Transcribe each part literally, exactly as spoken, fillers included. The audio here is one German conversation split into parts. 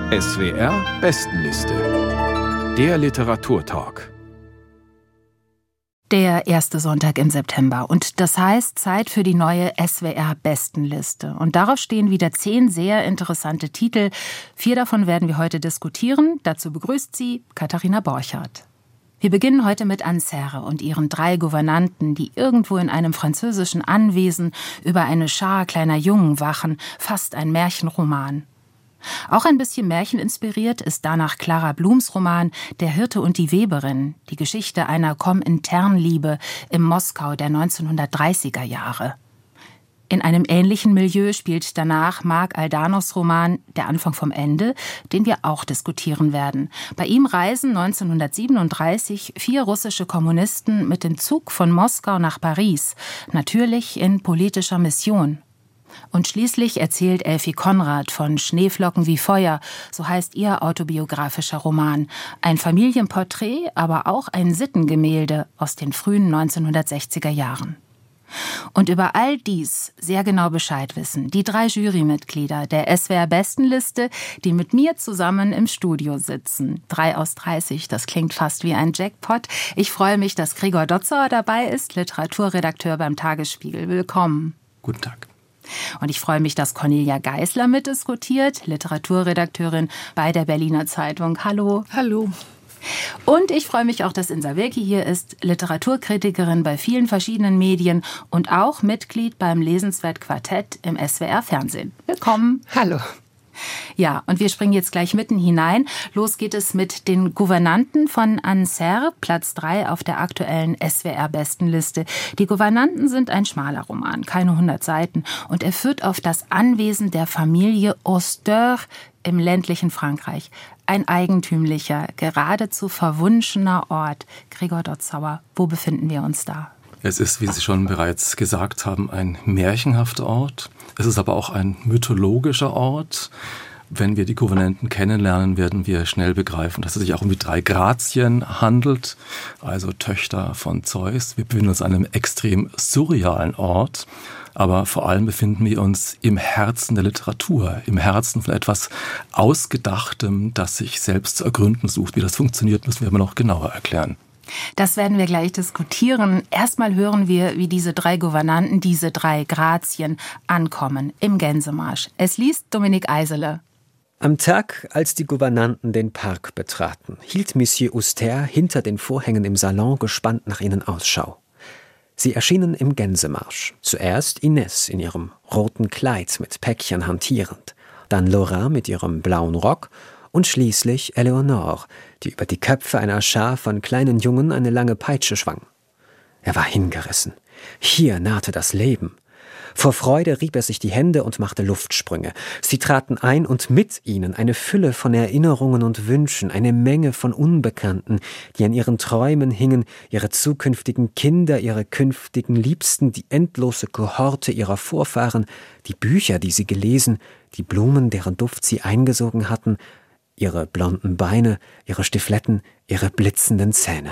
S W R Bestenliste. Der Literaturtalk. Der erste Sonntag im September und das heißt Zeit für die neue S W R-Bestenliste. Und darauf stehen wieder zehn sehr interessante Titel. Vier davon werden wir heute diskutieren. Dazu begrüßt sie Katharina Borchardt. Wir beginnen heute mit Anne Serre und ihren drei Gouvernanten, die irgendwo in einem französischen Anwesen über eine Schar kleiner Jungen wachen. Fast ein Märchenroman. Auch ein bisschen märcheninspiriert ist danach Clara Blums Roman »Der Hirte und die Weberin«, die Geschichte einer Kominternliebe im Moskau der neunzehnhundertdreißiger Jahre. In einem ähnlichen Milieu spielt danach Marc Aldanos Roman »Der Anfang vom Ende«, den wir auch diskutieren werden. Bei ihm reisen neunzehnhundertsiebenunddreißig vier russische Kommunisten mit dem Zug von Moskau nach Paris, natürlich in politischer Mission. Und schließlich erzählt Elfie Conrad von »Schneeflocken wie Feuer«, so heißt ihr autobiografischer Roman. Ein Familienporträt, aber auch ein Sittengemälde aus den frühen neunzehnhundertsechziger Jahren. Und über all dies sehr genau Bescheid wissen die drei Jurymitglieder der S W R-Bestenliste, die mit mir zusammen im Studio sitzen. Drei aus dreißig, das klingt fast wie ein Jackpot. Ich freue mich, dass Gregor Dotzauer dabei ist, Literaturredakteur beim Tagesspiegel. Willkommen. Guten Tag. Und ich freue mich, dass Cornelia Geisler mitdiskutiert, Literaturredakteurin bei der Berliner Zeitung. Hallo. Hallo. Und ich freue mich auch, dass Insa Wilke hier ist, Literaturkritikerin bei vielen verschiedenen Medien und auch Mitglied beim Lesenswert Quartett im S W R-Fernsehen. Willkommen. Hallo. Ja, und wir springen jetzt gleich mitten hinein. Los geht es mit den Gouvernanten von Anne Serre, Platz drei auf der aktuellen S W R-Bestenliste. Die Gouvernanten sind ein schmaler Roman, keine hundert Seiten. Und er führt auf das Anwesen der Familie Auster im ländlichen Frankreich. Ein eigentümlicher, geradezu verwunschener Ort. Gregor Dotzauer, wo befinden wir uns da? Es ist, wie Sie schon bereits gesagt haben, ein märchenhafter Ort. Es ist aber auch ein mythologischer Ort. Wenn wir die Gouvernanten kennenlernen, werden wir schnell begreifen, dass es sich auch um die drei Grazien handelt, also Töchter von Zeus. Wir befinden uns an einem extrem surrealen Ort, aber vor allem befinden wir uns im Herzen der Literatur, im Herzen von etwas Ausgedachtem, das sich selbst zu ergründen sucht. Wie das funktioniert, müssen wir aber noch genauer erklären. Das werden wir gleich diskutieren. Erstmal hören wir, wie diese drei Gouvernanten, diese drei Grazien ankommen im Gänsemarsch. Es liest Dominik Eisele. Am Tag, als die Gouvernanten den Park betraten, hielt Monsieur Auster hinter den Vorhängen im Salon gespannt nach ihnen Ausschau. Sie erschienen im Gänsemarsch. Zuerst Inés in ihrem roten Kleid mit Päckchen hantierend, dann Laura mit ihrem blauen Rock und schließlich Eleonore, die über die Köpfe einer Schar von kleinen Jungen eine lange Peitsche schwang. Er war hingerissen. Hier nahte das Leben. Vor Freude rieb er sich die Hände und machte Luftsprünge. Sie traten ein und mit ihnen eine Fülle von Erinnerungen und Wünschen, eine Menge von Unbekannten, die an ihren Träumen hingen, ihre zukünftigen Kinder, ihre künftigen Liebsten, die endlose Kohorte ihrer Vorfahren, die Bücher, die sie gelesen, die Blumen, deren Duft sie eingesogen hatten, ihre blonden Beine, ihre Stifletten, ihre blitzenden Zähne.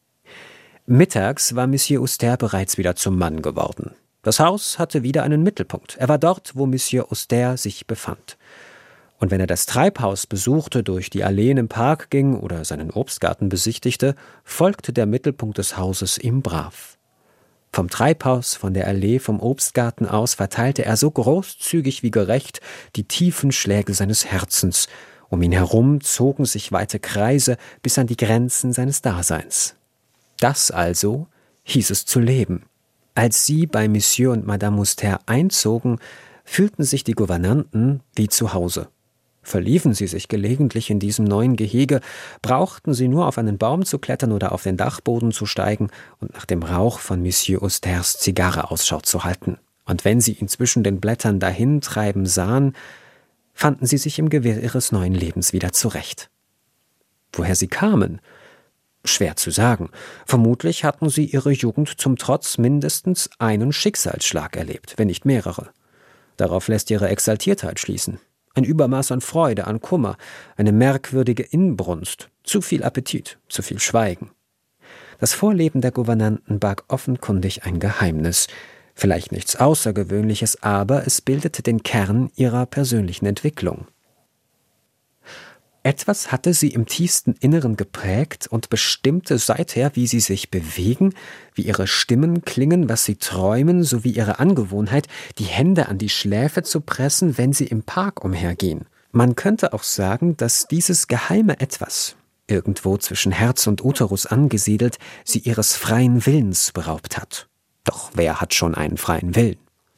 Mittags war Monsieur Auster bereits wieder zum Mann geworden. Das Haus hatte wieder einen Mittelpunkt. Er war dort, wo Monsieur Auster sich befand. Und wenn er das Treibhaus besuchte, durch die Alleen im Park ging oder seinen Obstgarten besichtigte, folgte der Mittelpunkt des Hauses ihm brav. Vom Treibhaus, von der Allee, vom Obstgarten aus verteilte er so großzügig wie gerecht die tiefen Schläge seines Herzens. Um ihn herum zogen sich weite Kreise bis an die Grenzen seines Daseins. Das also hieß es zu leben. Als sie bei Monsieur und Madame Auster einzogen, fühlten sich die Gouvernanten wie zu Hause. Verliefen sie sich gelegentlich in diesem neuen Gehege, brauchten sie nur auf einen Baum zu klettern oder auf den Dachboden zu steigen und nach dem Rauch von Monsieur Austers Zigarre Ausschau zu halten. Und wenn sie ihn zwischen den Blättern dahintreiben sahen, fanden sie sich im Gewirr ihres neuen Lebens wieder zurecht. Woher sie kamen? Schwer zu sagen. Vermutlich hatten sie ihre Jugend zum Trotz mindestens einen Schicksalsschlag erlebt, wenn nicht mehrere. Darauf lässt ihre Exaltiertheit schließen. Ein Übermaß an Freude, an Kummer, eine merkwürdige Inbrunst, zu viel Appetit, zu viel Schweigen. Das Vorleben der Gouvernanten barg offenkundig ein Geheimnis, vielleicht nichts Außergewöhnliches, aber es bildete den Kern ihrer persönlichen Entwicklung. Etwas hatte sie im tiefsten Inneren geprägt und bestimmte seither, wie sie sich bewegen, wie ihre Stimmen klingen, was sie träumen, sowie ihre Angewohnheit, die Hände an die Schläfe zu pressen, wenn sie im Park umhergehen. Man könnte auch sagen, dass dieses geheime Etwas, irgendwo zwischen Herz und Uterus angesiedelt, sie ihres freien Willens beraubt hat. Doch wer hat schon einen freien Willen?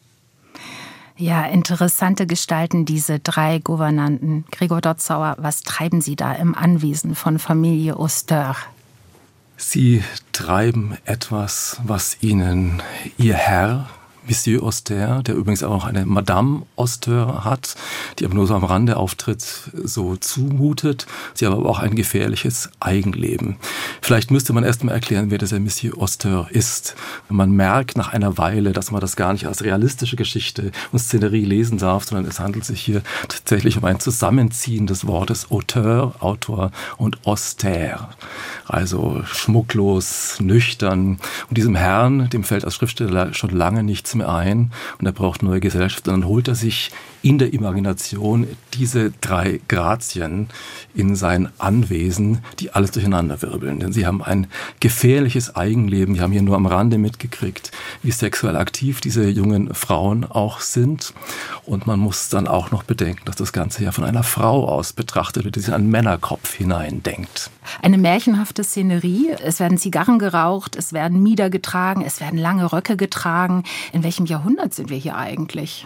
Ja, interessante Gestalten, diese drei Gouvernanten. Gregor Dotzauer, was treiben Sie da im Anwesen von Familie Auster? Sie treiben etwas, was ihnen ihr Herr, Monsieur Auster, der übrigens auch eine Madame Auster hat, die aber nur so am Rande auftritt, so zumutet. Sie haben aber auch ein gefährliches Eigenleben. Vielleicht müsste man erst mal erklären, wer dieser Monsieur Auster ist. Man merkt nach einer Weile, dass man das gar nicht als realistische Geschichte und Szenerie lesen darf, sondern es handelt sich hier tatsächlich um ein Zusammenziehen des Wortes Auteur, Autor und Auster. Also schmucklos, nüchtern. Und diesem Herrn, dem fällt als Schriftsteller schon lange nichts mehr ein und er braucht neue Gesellschaft. Und dann holt er sich in der Imagination diese drei Grazien in sein Anwesen, die alles durcheinander wirbeln. Denn sie haben ein gefährliches Eigenleben. Wir haben hier nur am Rande mitgekriegt, wie sexuell aktiv diese jungen Frauen auch sind. Und man muss dann auch noch bedenken, dass das Ganze ja von einer Frau aus betrachtet wird, die sich in einen Männerkopf hineindenkt. Eine märchenhafte Szenerie. Es werden Zigarren geraucht, es werden Mieder getragen, es werden lange Röcke getragen. In welchem Jahrhundert sind wir hier eigentlich?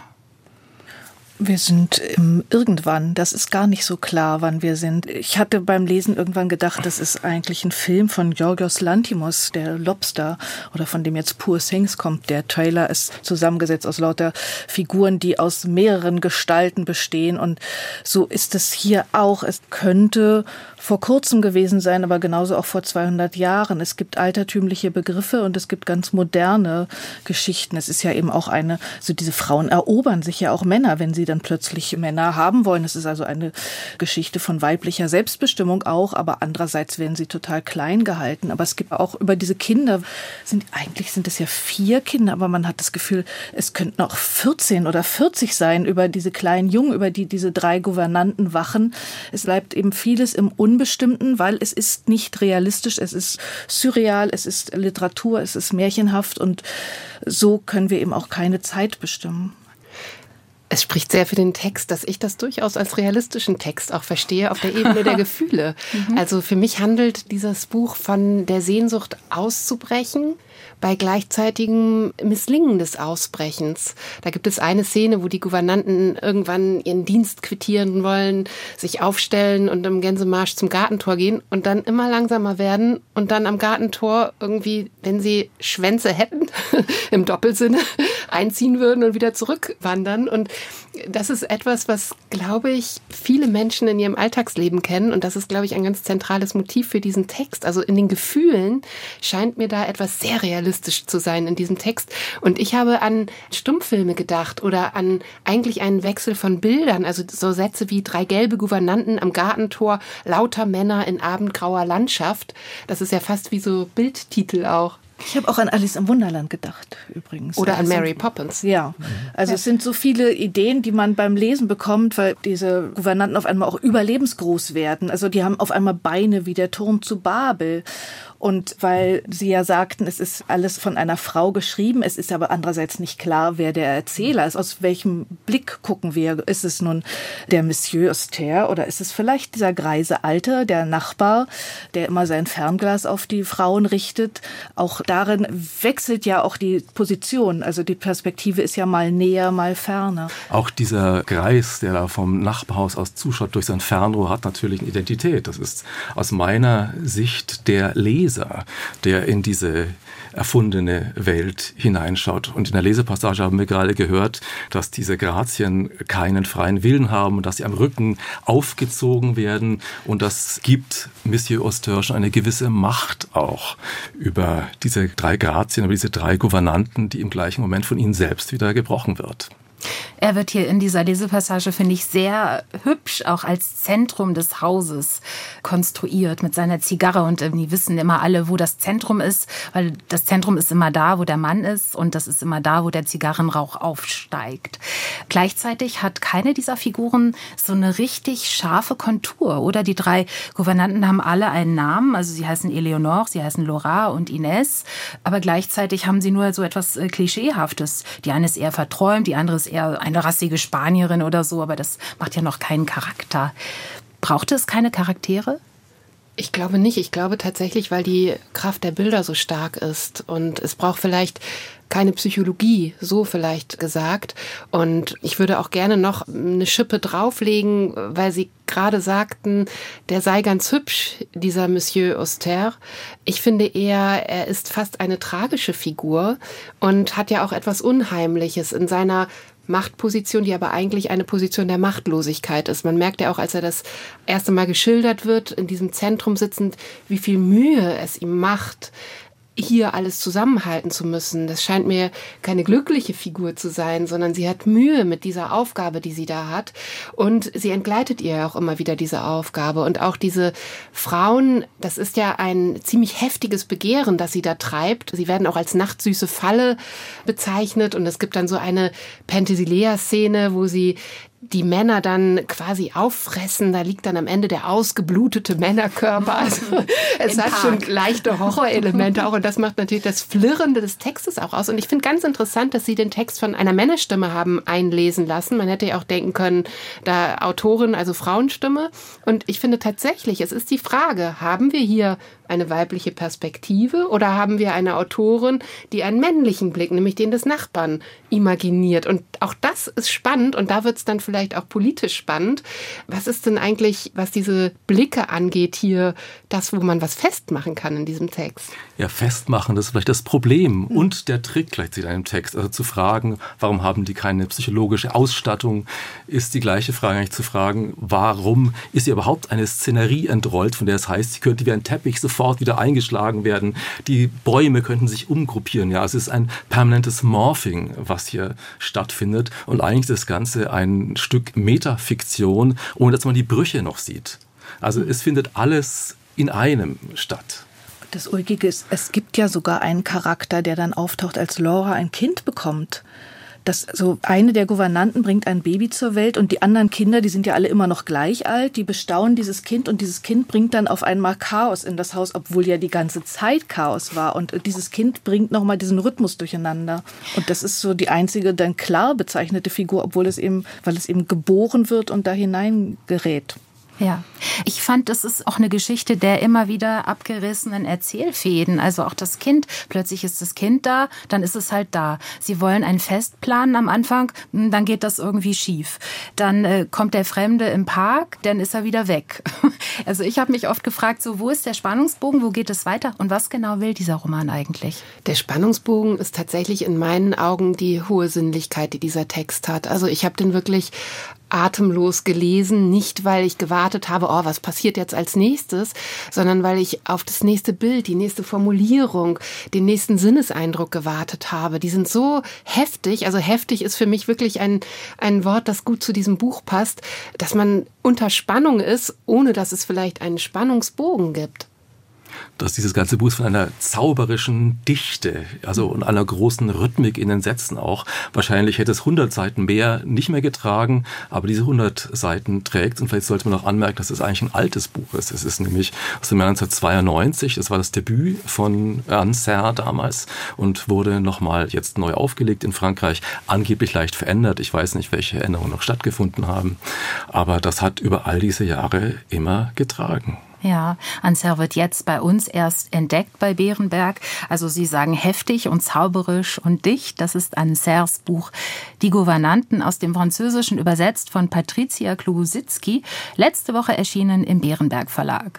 Wir sind im Irgendwann. Das ist gar nicht so klar, wann wir sind. Ich hatte beim Lesen irgendwann gedacht, das ist eigentlich ein Film von Yorgos Lanthimos, der Lobster, oder von dem jetzt Poor Things kommt. Der Trailer ist zusammengesetzt aus lauter Figuren, die aus mehreren Gestalten bestehen. Und so ist es hier auch. Es könnte vor kurzem gewesen sein, aber genauso auch vor zweihundert Jahren. Es gibt altertümliche Begriffe und es gibt ganz moderne Geschichten. Es ist ja eben auch eine, so diese Frauen erobern sich ja auch Männer, wenn sie dann plötzlich Männer haben wollen. Es ist also eine Geschichte von weiblicher Selbstbestimmung auch, aber andererseits werden sie total klein gehalten. Aber es gibt auch über diese Kinder, sind eigentlich sind es ja vier Kinder, aber man hat das Gefühl, es könnten auch vierzehn oder vierzig sein über diese kleinen Jungen, über die diese drei Gouvernanten wachen. Es bleibt eben vieles im Unbestimmten, weil es ist nicht realistisch, es ist surreal, es ist Literatur, es ist märchenhaft und so können wir eben auch keine Zeit bestimmen. Es spricht sehr für den Text, dass ich das durchaus als realistischen Text auch verstehe, auf der Ebene der Gefühle. Mhm. Also für mich handelt dieses Buch von der Sehnsucht auszubrechen, bei gleichzeitigem Misslingen des Ausbrechens. Da gibt es eine Szene, wo die Gouvernanten irgendwann ihren Dienst quittieren wollen, sich aufstellen und im Gänsemarsch zum Gartentor gehen und dann immer langsamer werden und dann am Gartentor irgendwie, wenn sie Schwänze hätten, im Doppelsinne, einziehen würden und wieder zurückwandern. Und das ist etwas, was, glaube ich, viele Menschen in ihrem Alltagsleben kennen. Und das ist, glaube ich, ein ganz zentrales Motiv für diesen Text. Also in den Gefühlen scheint mir da etwas sehr realistisch zu sein in diesem Text. Und ich habe an Stummfilme gedacht oder an eigentlich einen Wechsel von Bildern. Also so Sätze wie drei gelbe Gouvernanten am Gartentor, lauter Männer in abendgrauer Landschaft. Das ist ja fast wie so Bildtitel auch. Ich habe auch an Alice im Wunderland gedacht, übrigens. Oder an also, Mary Poppins. Ja, also ja. Es sind so viele Ideen, die man beim Lesen bekommt, weil diese Gouvernanten auf einmal auch überlebensgroß werden. Also die haben auf einmal Beine wie der Turm zu Babel. Und weil Sie ja sagten, es ist alles von einer Frau geschrieben, es ist aber andererseits nicht klar, wer der Erzähler ist. Aus welchem Blick gucken wir? Ist es nun der Monsieur Auster oder ist es vielleicht dieser greise Alte, der Nachbar, der immer sein Fernglas auf die Frauen richtet? Auch darin wechselt ja auch die Position. Also die Perspektive ist ja mal näher, mal ferner. Auch dieser Greis, der da vom Nachbarhaus aus zuschaut durch sein Fernrohr, hat natürlich eine Identität. Das ist aus meiner Sicht der Leser, der in diese erfundene Welt hineinschaut. Und in der Lesepassage haben wir gerade gehört, dass diese Grazien keinen freien Willen haben und dass sie am Rücken aufgezogen werden. Und das gibt Monsieur Auster schon eine gewisse Macht auch über diese drei Grazien, über diese drei Gouvernanten, die im gleichen Moment von ihnen selbst wieder gebrochen wird. Er wird hier in dieser Lesepassage, finde ich, sehr hübsch auch als Zentrum des Hauses konstruiert mit seiner Zigarre. Und die wissen immer alle, wo das Zentrum ist, weil das Zentrum ist immer da, wo der Mann ist und das ist immer da, wo der Zigarrenrauch aufsteigt. Gleichzeitig hat keine dieser Figuren so eine richtig scharfe Kontur, oder? Die drei Gouvernanten haben alle einen Namen, also sie heißen Eleonore, sie heißen Laura und Ines, aber gleichzeitig haben sie nur so etwas Klischeehaftes. Die eine ist eher verträumt, die andere ist eher eine rassige Spanierin oder so, aber das macht ja noch keinen Charakter. Brauchte es keine Charaktere? Ich glaube nicht. Ich glaube tatsächlich, weil die Kraft der Bilder so stark ist. Und es braucht vielleicht keine Psychologie, so vielleicht gesagt. Und ich würde auch gerne noch eine Schippe drauflegen, weil Sie gerade sagten, der sei ganz hübsch, dieser Monsieur Auster. Ich finde eher, er ist fast eine tragische Figur und hat ja auch etwas Unheimliches in seiner Machtposition, die aber eigentlich eine Position der Machtlosigkeit ist. Man merkt ja auch, als er das erste Mal geschildert wird, in diesem Zentrum sitzend, wie viel Mühe es ihm macht, hier alles zusammenhalten zu müssen. Das scheint mir keine glückliche Figur zu sein, sondern sie hat Mühe mit dieser Aufgabe, die sie da hat. Und sie entgleitet ihr auch immer wieder diese Aufgabe. Und auch diese Frauen, das ist ja ein ziemlich heftiges Begehren, das sie da treibt. Sie werden auch als nachtsüße Falle bezeichnet. Und es gibt dann so eine Penthesilea-Szene, wo sie die Männer dann quasi auffressen. Da liegt dann am Ende der ausgeblutete Männerkörper. Also es hat schon leichte Horrorelemente auch. Und das macht natürlich das Flirrende des Textes auch aus. Und ich finde ganz interessant, dass Sie den Text von einer Männerstimme haben einlesen lassen. Man hätte ja auch denken können, da Autorin, also Frauenstimme. Und ich finde tatsächlich, es ist die Frage, haben wir hier eine weibliche Perspektive oder haben wir eine Autorin, die einen männlichen Blick, nämlich den des Nachbarn, imaginiert? Und auch das ist spannend und da wird es dann vielleicht auch politisch spannend. Was ist denn eigentlich, was diese Blicke angeht, hier das, wo man was festmachen kann in diesem Text? Ja, festmachen, das ist vielleicht das Problem mhm. und der Trick gleichzeitig in einem Text. Also zu fragen, warum haben die keine psychologische Ausstattung, ist die gleiche Frage eigentlich zu fragen, warum ist hier überhaupt eine Szenerie entrollt, von der es heißt, sie könnte wie ein Teppich sofort wieder eingeschlagen werden, die Bäume könnten sich umgruppieren. Ja, es ist ein permanentes Morphing, was hier stattfindet und eigentlich ist das Ganze ein Stück Metafiktion, ohne dass man die Brüche noch sieht. Also es findet alles in einem statt. Das Ulkige ist, es gibt ja sogar einen Charakter, der dann auftaucht, als Laura ein Kind bekommt. Das, so eine der Gouvernanten bringt ein Baby zur Welt und die anderen Kinder, die sind ja alle immer noch gleich alt, die bestaunen dieses Kind und dieses Kind bringt dann auf einmal Chaos in das Haus, obwohl ja die ganze Zeit Chaos war. Und dieses Kind bringt nochmal diesen Rhythmus durcheinander. Und das ist so die einzige dann klar bezeichnete Figur, obwohl es eben, weil es eben geboren wird und da hineingerät. Ja, ich fand, das ist auch eine Geschichte der immer wieder abgerissenen Erzählfäden. Also auch das Kind, plötzlich ist das Kind da, dann ist es halt da. Sie wollen ein Fest planen am Anfang, dann geht das irgendwie schief. Dann äh, kommt der Fremde im Park, dann ist er wieder weg. Also ich habe mich oft gefragt, so wo ist der Spannungsbogen, wo geht es weiter und was genau will dieser Roman eigentlich? Der Spannungsbogen ist tatsächlich in meinen Augen die hohe Sinnlichkeit, die dieser Text hat. Also ich habe den wirklich atemlos gelesen, nicht weil ich gewartet habe, oh, was passiert jetzt als nächstes, sondern weil ich auf das nächste Bild, die nächste Formulierung, den nächsten Sinneseindruck gewartet habe. Die sind so heftig, also heftig ist für mich wirklich ein, ein Wort, das gut zu diesem Buch passt, dass man unter Spannung ist, ohne dass es vielleicht einen Spannungsbogen gibt. Dass dieses ganze Buch von einer zauberischen Dichte, also und einer großen Rhythmik in den Sätzen auch. Wahrscheinlich hätte es hundert Seiten mehr nicht mehr getragen, aber diese hundert Seiten trägt. Und vielleicht sollte man auch anmerken, dass es eigentlich ein altes Buch ist. Es ist nämlich aus dem Jahr neunzehnhundertzweiundneunzig. Das war das Debüt von Anne Serre damals und wurde nochmal jetzt neu aufgelegt in Frankreich. Angeblich leicht verändert. Ich weiß nicht, welche Änderungen noch stattgefunden haben. Aber das hat über all diese Jahre immer getragen. Ja, Anne Serre wird jetzt bei uns erst entdeckt bei Berenberg. Also Sie sagen heftig und zauberisch und dicht. Das ist Anne Serres Buch Die Gouvernanten aus dem Französischen übersetzt von Patricia Klubusitzky. Letzte Woche erschienen im Berenberg Verlag.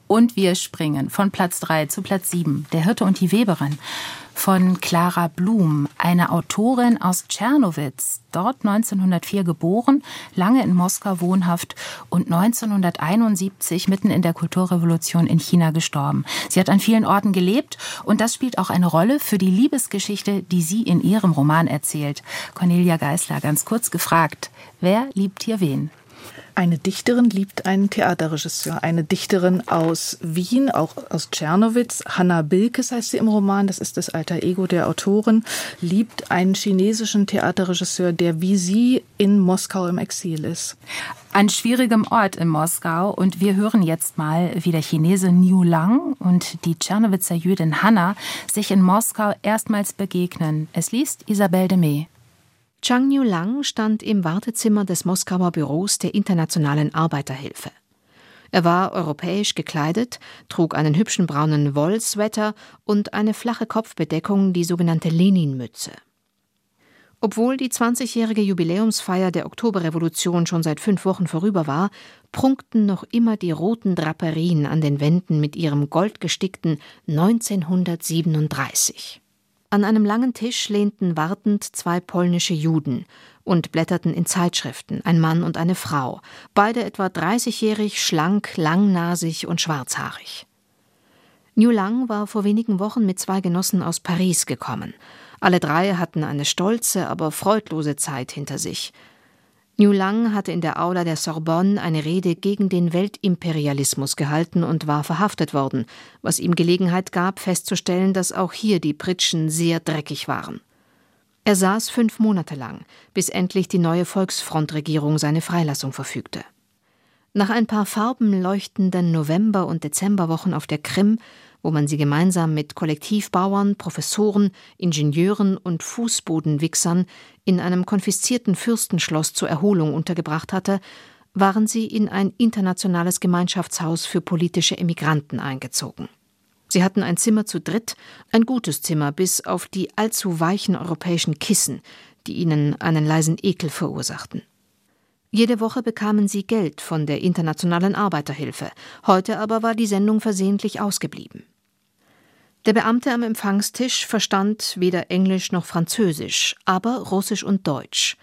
Und wir springen von Platz drei zu Platz sieben. Der Hirte und die Weberin von Clara Blum, eine Autorin aus Czernowitz, dort neunzehnhundertvier geboren, lange in Moskau wohnhaft und neunzehnhunderteinundsiebzig mitten in der Kulturrevolution in China gestorben. Sie hat an vielen Orten gelebt und das spielt auch eine Rolle für die Liebesgeschichte, die sie in ihrem Roman erzählt. Cornelia Geisler, ganz kurz gefragt, wer liebt hier wen? Eine Dichterin liebt einen Theaterregisseur. Eine Dichterin aus Wien, auch aus Czernowitz, Hanna Bilkes heißt sie im Roman, das ist das alter Ego der Autorin, liebt einen chinesischen Theaterregisseur, der wie sie in Moskau im Exil ist. An schwierigem Ort in Moskau. Und wir hören jetzt mal, wie der Chinese Niu Lang und die Czernowitzer Jüdin Hanna sich in Moskau erstmals begegnen. Es liest Isabelle Demey. Zhang Niu Lang stand im Wartezimmer des Moskauer Büros der Internationalen Arbeiterhilfe. Er war europäisch gekleidet, trug einen hübschen braunen Wollsweater und eine flache Kopfbedeckung, die sogenannte Lenin-Mütze. Obwohl die zwanzigjährige Jubiläumsfeier der Oktoberrevolution schon seit fünf Wochen vorüber war, prunkten noch immer die roten Draperien an den Wänden mit ihrem goldgestickten neunzehnhundertsiebenunddreißig. An einem langen Tisch lehnten wartend zwei polnische Juden und blätterten in Zeitschriften, ein Mann und eine Frau, beide etwa dreißigjährig, schlank, langnasig und schwarzhaarig. Niu Lang war vor wenigen Wochen mit zwei Genossen aus Paris gekommen. Alle drei hatten eine stolze, aber freudlose Zeit hinter sich. Niu Lang hatte in der Aula der Sorbonne eine Rede gegen den Weltimperialismus gehalten und war verhaftet worden, was ihm Gelegenheit gab, festzustellen, dass auch hier die Pritschen sehr dreckig waren. Er saß fünf Monate lang, bis endlich die neue Volksfrontregierung seine Freilassung verfügte. Nach ein paar farbenleuchtenden November- und Dezemberwochen auf der Krim, wo man sie gemeinsam mit Kollektivbauern, Professoren, Ingenieuren und Fußbodenwichsern in einem konfiszierten Fürstenschloss zur Erholung untergebracht hatte, waren sie in ein internationales Gemeinschaftshaus für politische Emigranten eingezogen. Sie hatten ein Zimmer zu dritt, ein gutes Zimmer, bis auf die allzu weichen europäischen Kissen, die ihnen einen leisen Ekel verursachten. Jede Woche bekamen sie Geld von der Internationalen Arbeiterhilfe, heute aber war die Sendung versehentlich ausgeblieben. Der Beamte am Empfangstisch verstand weder Englisch noch Französisch, aber Russisch und Deutsch.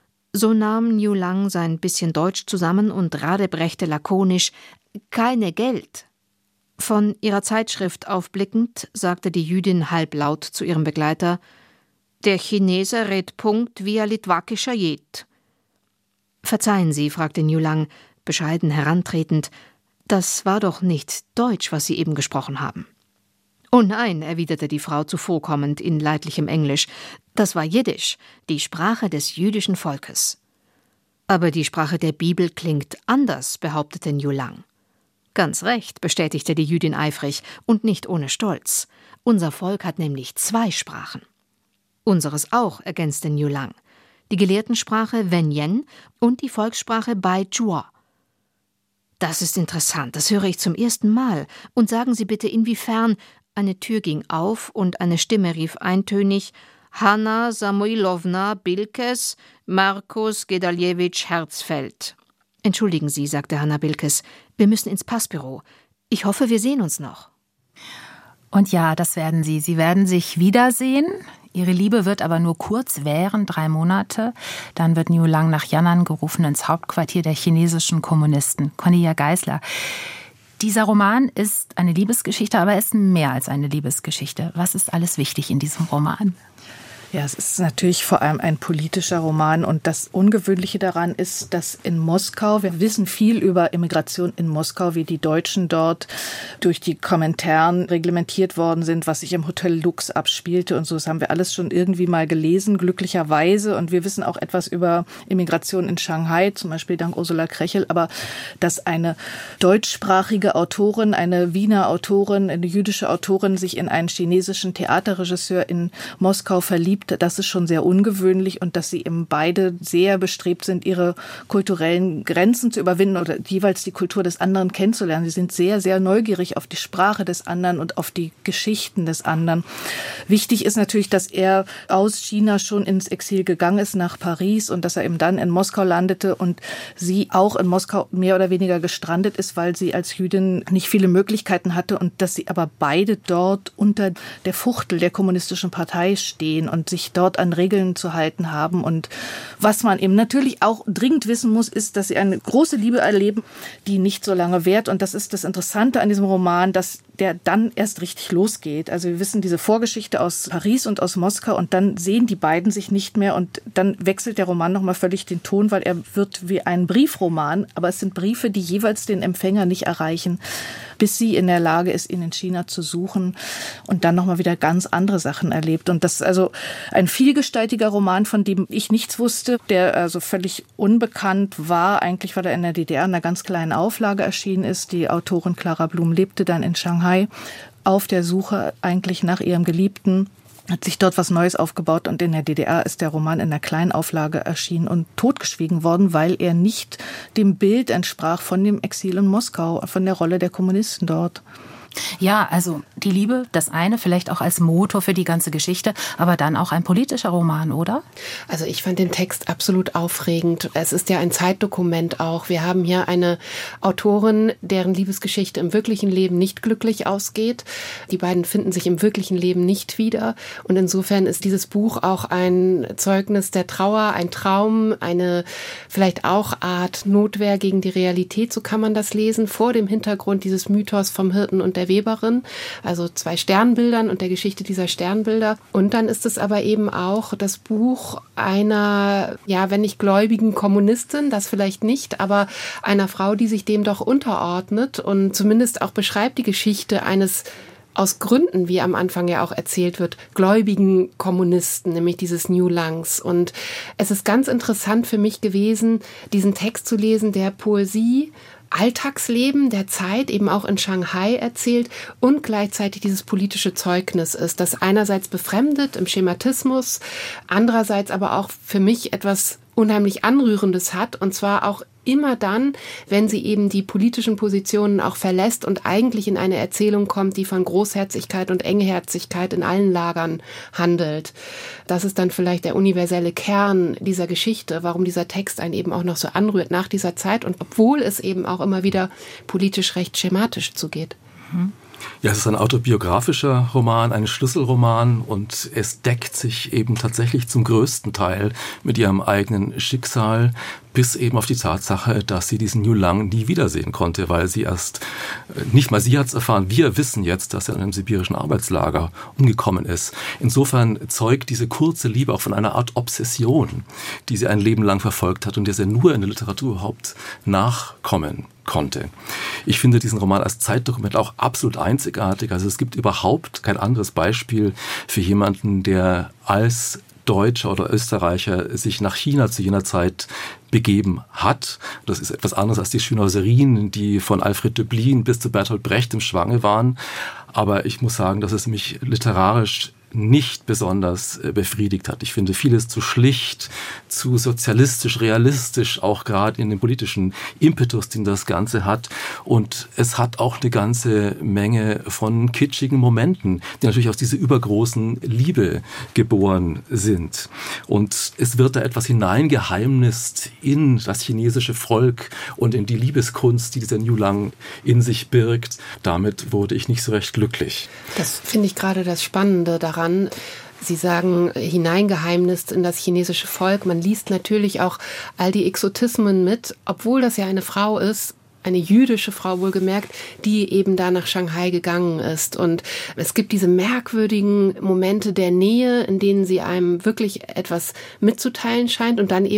So nahm Niu Lang sein bisschen Deutsch zusammen und radebrechte lakonisch: »Keine Geld!« Von ihrer Zeitschrift aufblickend, sagte die Jüdin halblaut zu ihrem Begleiter: »Der Chinese redt Punkt wie a litwakischer Jed.« »Verzeihen Sie«, fragte Niu Lang, bescheiden herantretend, »das war doch nicht Deutsch, was Sie eben gesprochen haben.« »Oh nein«, erwiderte die Frau zuvorkommend in leidlichem Englisch, »das war Jiddisch, die Sprache des jüdischen Volkes.« »Aber die Sprache der Bibel klingt anders«, behauptete Niu Lang. »Ganz recht«, bestätigte die Jüdin eifrig und nicht ohne Stolz. »Unser Volk hat nämlich zwei Sprachen.« »Unseres auch«, ergänzte Niu Lang. »Die Gelehrtensprache Wenyen und die Volkssprache Baijiu.« »Das ist interessant, das höre ich zum ersten Mal. Und sagen Sie bitte, inwiefern...« Eine Tür ging auf und eine Stimme rief eintönig: »Hanna Samoilowna Bilkes, Markus Gedaljewitsch Herzfeld.« »Entschuldigen Sie«, sagte Hanna Bilkes, »wir müssen ins Passbüro. Ich hoffe, wir sehen uns noch.« Und ja, das werden sie. Sie werden sich wiedersehen. Ihre Liebe wird aber nur kurz währen, drei Monate. Dann wird Niu Lang nach Yan'an gerufen ins Hauptquartier der chinesischen Kommunisten. Cornelia Geisler. Dieser Roman ist eine Liebesgeschichte, aber er ist mehr als eine Liebesgeschichte. Was ist alles wichtig in diesem Roman? Ja, es ist natürlich vor allem ein politischer Roman und das Ungewöhnliche daran ist, dass in Moskau, wir wissen viel über Immigration in Moskau, wie die Deutschen dort durch die Kommentaren reglementiert worden sind, was sich im Hotel Lux abspielte und so. Das haben wir alles schon irgendwie mal gelesen, glücklicherweise. Und wir wissen auch etwas über Immigration in Shanghai, zum Beispiel dank Ursula Krechel. Aber dass eine deutschsprachige Autorin, eine Wiener Autorin, eine jüdische Autorin sich in einen chinesischen Theaterregisseur in Moskau verliebt, liebt, das ist schon sehr ungewöhnlich und dass sie eben beide sehr bestrebt sind, ihre kulturellen Grenzen zu überwinden oder jeweils die Kultur des anderen kennenzulernen. Sie sind sehr, sehr neugierig auf die Sprache des anderen und auf die Geschichten des anderen. Wichtig ist natürlich, dass er aus China schon ins Exil gegangen ist nach Paris und dass er eben dann in Moskau landete und sie auch in Moskau mehr oder weniger gestrandet ist, weil sie als Jüdin nicht viele Möglichkeiten hatte und dass sie aber beide dort unter der Fuchtel der kommunistischen Partei stehen und sich dort an Regeln zu halten haben. Und was man eben natürlich auch dringend wissen muss, ist, dass sie eine große Liebe erleben, die nicht so lange währt. Und das ist das Interessante an diesem Roman, dass der dann erst richtig losgeht. Also wir wissen diese Vorgeschichte aus Paris und aus Moskau und dann sehen die beiden sich nicht mehr und dann wechselt der Roman nochmal völlig den Ton, weil er wird wie ein Briefroman, aber es sind Briefe, die jeweils den Empfänger nicht erreichen, bis sie in der Lage ist, ihn in China zu suchen und dann nochmal wieder ganz andere Sachen erlebt. Und das ist also ein vielgestaltiger Roman, von dem ich nichts wusste, der also völlig unbekannt war, eigentlich weil er in der D D R in einer ganz kleinen Auflage erschienen ist. Die Autorin Clara Blum lebte dann in Shanghai auf der Suche eigentlich nach ihrem Geliebten, hat sich dort was Neues aufgebaut und in der D D R ist der Roman in einer kleinen Auflage erschienen und totgeschwiegen worden, weil er nicht dem Bild entsprach von dem Exil in Moskau, von der Rolle der Kommunisten dort. Ja, also die Liebe, das eine, vielleicht auch als Motor für die ganze Geschichte, aber dann auch ein politischer Roman, oder? Also ich fand den Text absolut aufregend. Es ist ja ein Zeitdokument auch. Wir haben hier eine Autorin, deren Liebesgeschichte im wirklichen Leben nicht glücklich ausgeht. Die beiden finden sich im wirklichen Leben nicht wieder. Und insofern ist dieses Buch auch ein Zeugnis der Trauer, ein Traum, eine vielleicht auch Art Notwehr gegen die Realität. So kann man das lesen, vor dem Hintergrund dieses Mythos vom Hirten und der Weberin, also zwei Sternbildern und der Geschichte dieser Sternbilder. Und dann ist es aber eben auch das Buch einer, ja, wenn nicht gläubigen Kommunistin, das vielleicht nicht, aber einer Frau, die sich dem doch unterordnet und zumindest auch beschreibt die Geschichte eines aus Gründen, wie am Anfang ja auch erzählt wird, gläubigen Kommunisten, nämlich dieses New Langs. Und es ist ganz interessant für mich gewesen, diesen Text zu lesen, der Poesie, Alltagsleben der Zeit eben auch in Shanghai erzählt und gleichzeitig dieses politische Zeugnis ist, das einerseits befremdet im Schematismus, andererseits aber auch für mich etwas unheimlich Anrührendes hat, und zwar auch immer dann, wenn sie eben die politischen Positionen auch verlässt und eigentlich in eine Erzählung kommt, die von Großherzigkeit und Engherzigkeit in allen Lagern handelt. Das ist dann vielleicht der universelle Kern dieser Geschichte, warum dieser Text einen eben auch noch so anrührt nach dieser Zeit und obwohl es eben auch immer wieder politisch recht schematisch zugeht. Mhm. Ja, es ist ein autobiografischer Roman, ein Schlüsselroman und es deckt sich eben tatsächlich zum größten Teil mit ihrem eigenen Schicksal, bis eben auf die Tatsache, dass sie diesen New Lang nie wiedersehen konnte, weil sie erst, nicht mal sie hat es erfahren, wir wissen jetzt, dass er in einem sibirischen Arbeitslager umgekommen ist. Insofern zeugt diese kurze Liebe auch von einer Art Obsession, die sie ein Leben lang verfolgt hat und der sie nur in der Literatur überhaupt nachkommen konnte. Ich finde diesen Roman als Zeitdokument auch absolut einzigartig. Also es gibt überhaupt kein anderes Beispiel für jemanden, der als Deutscher oder Österreicher sich nach China zu jener Zeit begeben hat. Das ist etwas anderes als die Schönhauserien, die von Alfred Döblin bis zu Bertolt Brecht im Schwange waren. Aber ich muss sagen, dass es mich literarisch nicht besonders befriedigt hat. Ich finde vieles zu schlicht, zu sozialistisch, realistisch, auch gerade in dem politischen Impetus, den das Ganze hat. Und es hat auch eine ganze Menge von kitschigen Momenten, die natürlich aus dieser übergroßen Liebe geboren sind. Und es wird da etwas hineingeheimnist in das chinesische Volk und in die Liebeskunst, die dieser New Lang in sich birgt. Damit wurde ich nicht so recht glücklich. Das finde ich gerade das Spannende daran. Sie sagen, hineingeheimnist in das chinesische Volk. Man liest natürlich auch all die Exotismen mit, obwohl das ja eine Frau ist, eine jüdische Frau wohlgemerkt, die eben da nach Shanghai gegangen ist. Und es gibt diese merkwürdigen Momente der Nähe, in denen sie einem wirklich etwas mitzuteilen scheint und dann eben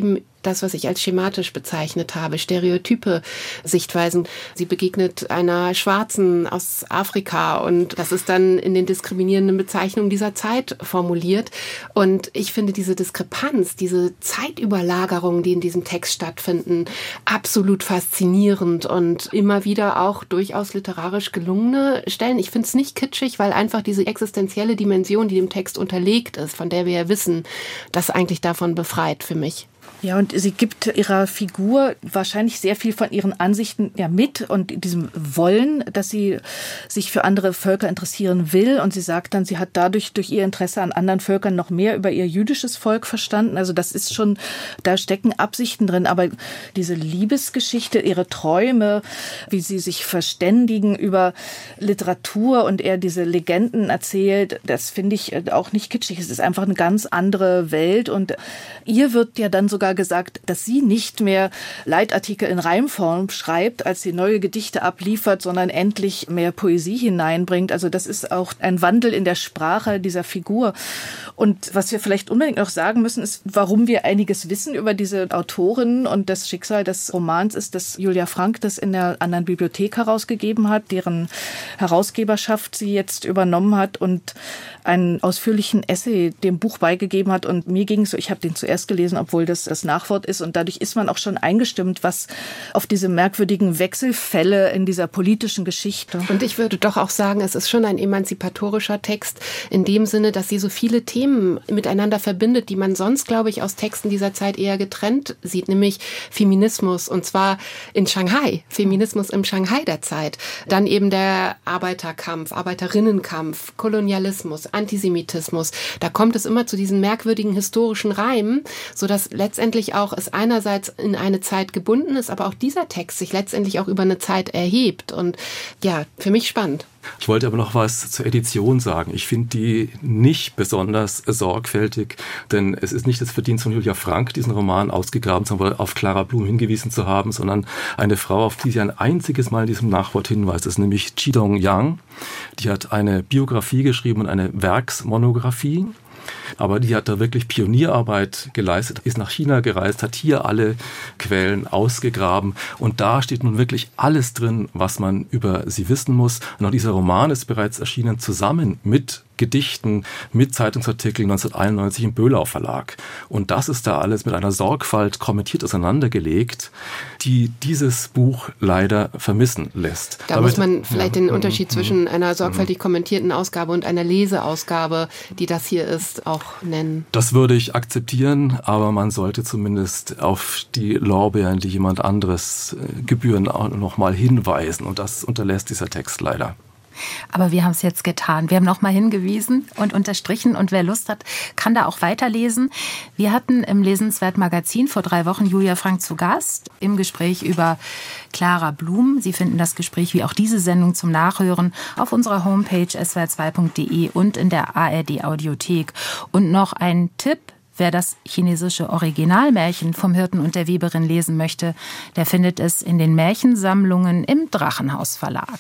das, was ich als schematisch bezeichnet habe, stereotype Sichtweisen. Sie begegnet einer Schwarzen aus Afrika und das ist dann in den diskriminierenden Bezeichnungen dieser Zeit formuliert. Und ich finde diese Diskrepanz, diese Zeitüberlagerungen, die in diesem Text stattfinden, absolut faszinierend und immer wieder auch durchaus literarisch gelungene Stellen. Ich finde es nicht kitschig, weil einfach diese existenzielle Dimension, die dem Text unterlegt ist, von der wir ja wissen, das eigentlich davon befreit für mich. Ja, und sie gibt ihrer Figur wahrscheinlich sehr viel von ihren Ansichten ja mit und diesem Wollen, dass sie sich für andere Völker interessieren will. Und sie sagt dann, sie hat dadurch durch ihr Interesse an anderen Völkern noch mehr über ihr jüdisches Volk verstanden. Also das ist schon, da stecken Absichten drin. Aber diese Liebesgeschichte, ihre Träume, wie sie sich verständigen über Literatur und er diese Legenden erzählt, das finde ich auch nicht kitschig. Es ist einfach eine ganz andere Welt. Und ihr wird ja dann sogar gesagt, dass sie nicht mehr Leitartikel in Reimform schreibt, als sie neue Gedichte abliefert, sondern endlich mehr Poesie hineinbringt. Also das ist auch ein Wandel in der Sprache dieser Figur. Und was wir vielleicht unbedingt noch sagen müssen, ist, warum wir einiges wissen über diese Autorin und das Schicksal des Romans ist, dass Julia Frank das in der anderen Bibliothek herausgegeben hat, deren Herausgeberschaft sie jetzt übernommen hat und einen ausführlichen Essay dem Buch beigegeben hat. Und mir ging es so, ich habe den zuerst gelesen, obwohl das das Nachwort ist. Und dadurch ist man auch schon eingestimmt, was auf diese merkwürdigen Wechselfälle in dieser politischen Geschichte. Und ich würde doch auch sagen, es ist schon ein emanzipatorischer Text in dem Sinne, dass sie so viele Themen miteinander verbindet, die man sonst, glaube ich, aus Texten dieser Zeit eher getrennt sieht, nämlich Feminismus und zwar in Shanghai, Feminismus im Shanghai der Zeit. Dann eben der Arbeiterkampf, Arbeiterinnenkampf, Kolonialismus, Antisemitismus. Da kommt es immer zu diesen merkwürdigen historischen Reimen, sodass letztendlich auch es einerseits in eine Zeit gebunden ist, aber auch dieser Text sich letztendlich auch über eine Zeit erhebt. Und ja, für mich spannend. Ich wollte aber noch was zur Edition sagen. Ich finde die nicht besonders sorgfältig, denn es ist nicht das Verdienst von Julia Frank, diesen Roman ausgegraben zu haben, auf Clara Blum hingewiesen zu haben, sondern eine Frau, auf die sie ein einziges Mal in diesem Nachwort hinweist. Das ist nämlich Chidong Yang. Die hat eine Biografie geschrieben und eine Werksmonographie. Aber die hat da wirklich Pionierarbeit geleistet, ist nach China gereist, hat hier alle Quellen ausgegraben und da steht nun wirklich alles drin, was man über sie wissen muss. Und auch dieser Roman ist bereits erschienen zusammen mit Gedichten, mit Zeitungsartikeln neunzehnhunderteinundneunzig im Böhlau Verlag. Und das ist da alles mit einer Sorgfalt kommentiert auseinandergelegt, die dieses Buch leider vermissen lässt. Da Damit, muss man vielleicht ja, den Unterschied m- zwischen einer sorgfältig kommentierten Ausgabe und einer Leseausgabe, die das hier ist, auch nennen. Das würde ich akzeptieren, aber man sollte zumindest auf die Lorbeeren, die jemand anderes gebühren, auch noch mal hinweisen. Und das unterlässt dieser Text leider. Aber wir haben es jetzt getan. Wir haben noch mal hingewiesen und unterstrichen. Und wer Lust hat, kann da auch weiterlesen. Wir hatten im Lesenswert-Magazin vor drei Wochen Julia Frank zu Gast im Gespräch über Clara Blum. Sie finden das Gespräch wie auch diese Sendung zum Nachhören auf unserer Homepage s w r zwei punkt d e und in der A R D-Audiothek. Und noch ein Tipp. Wer das chinesische Originalmärchen vom Hirten und der Weberin lesen möchte, der findet es in den Märchensammlungen im Drachenhaus Verlag.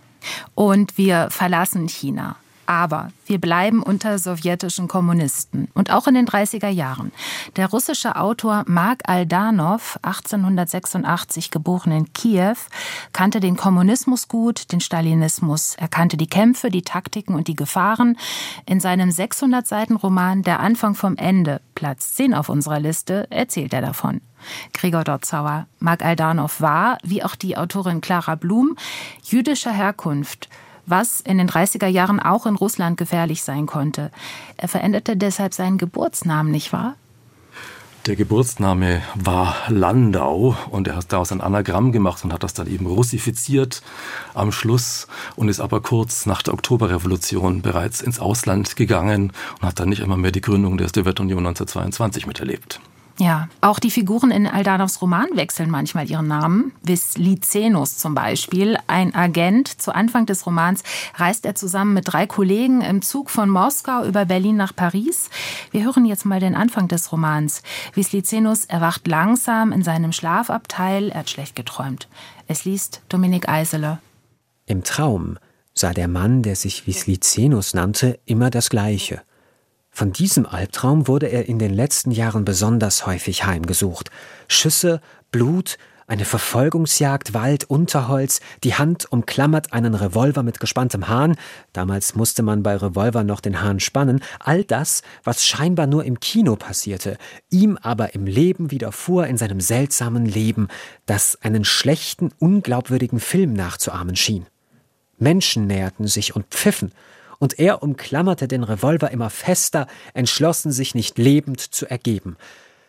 Und wir verlassen China. Aber wir bleiben unter sowjetischen Kommunisten. Und auch in den dreißiger Jahren. Der russische Autor Mark Aldanov, achtzehnhundertsechsundachtzig geboren in Kiew, kannte den Kommunismus gut, den Stalinismus. Er kannte die Kämpfe, die Taktiken und die Gefahren. In seinem sechshundert Seiten Roman Der Anfang vom Ende, Platz zehn auf unserer Liste, erzählt er davon. Gregor Dotzauer. Mark Aldanov war, wie auch die Autorin Clara Blum, jüdischer Herkunft, was in den dreißiger Jahren auch in Russland gefährlich sein konnte. Er veränderte deshalb seinen Geburtsnamen, nicht wahr? Der Geburtsname war Landau und er hat daraus ein Anagramm gemacht und hat das dann eben russifiziert am Schluss und ist aber kurz nach der Oktoberrevolution bereits ins Ausland gegangen und hat dann nicht einmal mehr die Gründung der Sowjetunion neunzehnhundertzweiundzwanzig miterlebt. Ja, auch die Figuren in Aldanovs Roman wechseln manchmal ihren Namen. Wislicenus zum Beispiel, ein Agent. Zu Anfang des Romans reist er zusammen mit drei Kollegen im Zug von Moskau über Berlin nach Paris. Wir hören jetzt mal den Anfang des Romans. Wislicenus erwacht langsam in seinem Schlafabteil. Er hat schlecht geträumt. Es liest Dominik Eisele. Im Traum sah der Mann, der sich Wislicenus nannte, immer das Gleiche. Von diesem Albtraum wurde er in den letzten Jahren besonders häufig heimgesucht. Schüsse, Blut, eine Verfolgungsjagd, Wald, Unterholz, die Hand umklammert einen Revolver mit gespanntem Hahn, damals musste man bei Revolver noch den Hahn spannen, all das, was scheinbar nur im Kino passierte, ihm aber im Leben widerfuhr, in seinem seltsamen Leben, das einen schlechten, unglaubwürdigen Film nachzuahmen schien. Menschen näherten sich und pfiffen, und er umklammerte den Revolver immer fester, entschlossen, sich nicht lebend zu ergeben.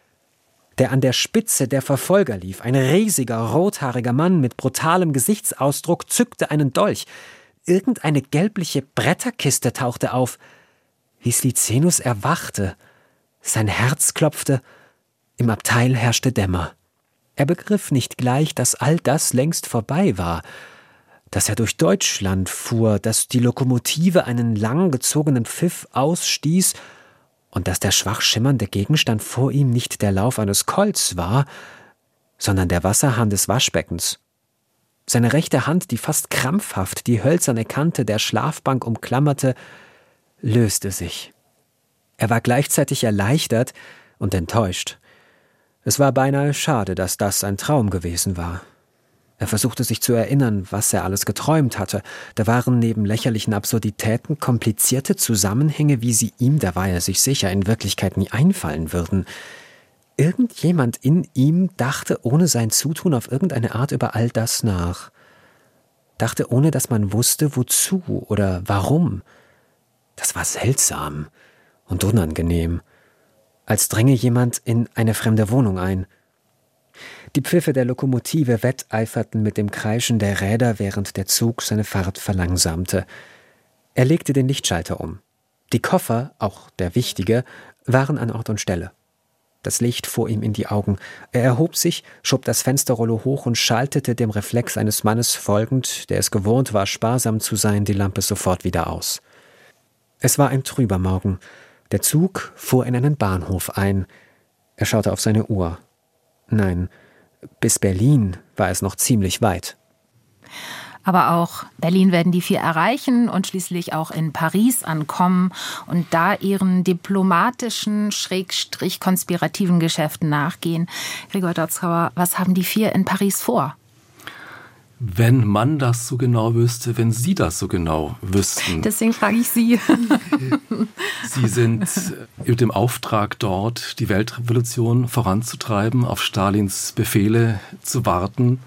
Der an der Spitze der Verfolger lief, ein riesiger, rothaariger Mann mit brutalem Gesichtsausdruck, zückte einen Dolch. Irgendeine gelbliche Bretterkiste tauchte auf. Wislicenus erwachte. Sein Herz klopfte. Im Abteil herrschte Dämmer. Er begriff nicht gleich, dass all das längst vorbei war. Dass er durch Deutschland fuhr, dass die Lokomotive einen lang gezogenen Pfiff ausstieß und dass der schwach schimmernde Gegenstand vor ihm nicht der Lauf eines Colts war, sondern der Wasserhahn des Waschbeckens. Seine rechte Hand, die fast krampfhaft die hölzerne Kante der Schlafbank umklammerte, löste sich. Er war gleichzeitig erleichtert und enttäuscht. Es war beinahe schade, dass das ein Traum gewesen war. Er versuchte sich zu erinnern, was er alles geträumt hatte. Da waren neben lächerlichen Absurditäten komplizierte Zusammenhänge, wie sie ihm, da war er sich sicher, in Wirklichkeit nie einfallen würden. Irgendjemand in ihm dachte ohne sein Zutun auf irgendeine Art über all das nach. Dachte, ohne dass man wusste, wozu oder warum. Das war seltsam und unangenehm. Als dränge jemand in eine fremde Wohnung ein. Die Pfiffe der Lokomotive wetteiferten mit dem Kreischen der Räder, während der Zug seine Fahrt verlangsamte. Er legte den Lichtschalter um. Die Koffer, auch der wichtige, waren an Ort und Stelle. Das Licht fuhr ihm in die Augen. Er erhob sich, schob das Fensterrollo hoch und schaltete dem Reflex eines Mannes folgend, der es gewohnt war, sparsam zu sein, die Lampe sofort wieder aus. Es war ein trüber Morgen. Der Zug fuhr in einen Bahnhof ein. Er schaute auf seine Uhr. Nein, bis Berlin war es noch ziemlich weit. Aber auch Berlin werden die vier erreichen und schließlich auch in Paris ankommen und da ihren diplomatischen, schrägstrich konspirativen Geschäften nachgehen. Gregor Dotzauer, was haben die vier in Paris vor? Wenn man das so genau wüsste, wenn Sie das so genau wüssten. Deswegen frage ich Sie. Sie sind mit dem Auftrag dort, die Weltrevolution voranzutreiben, auf Stalins Befehle zu warten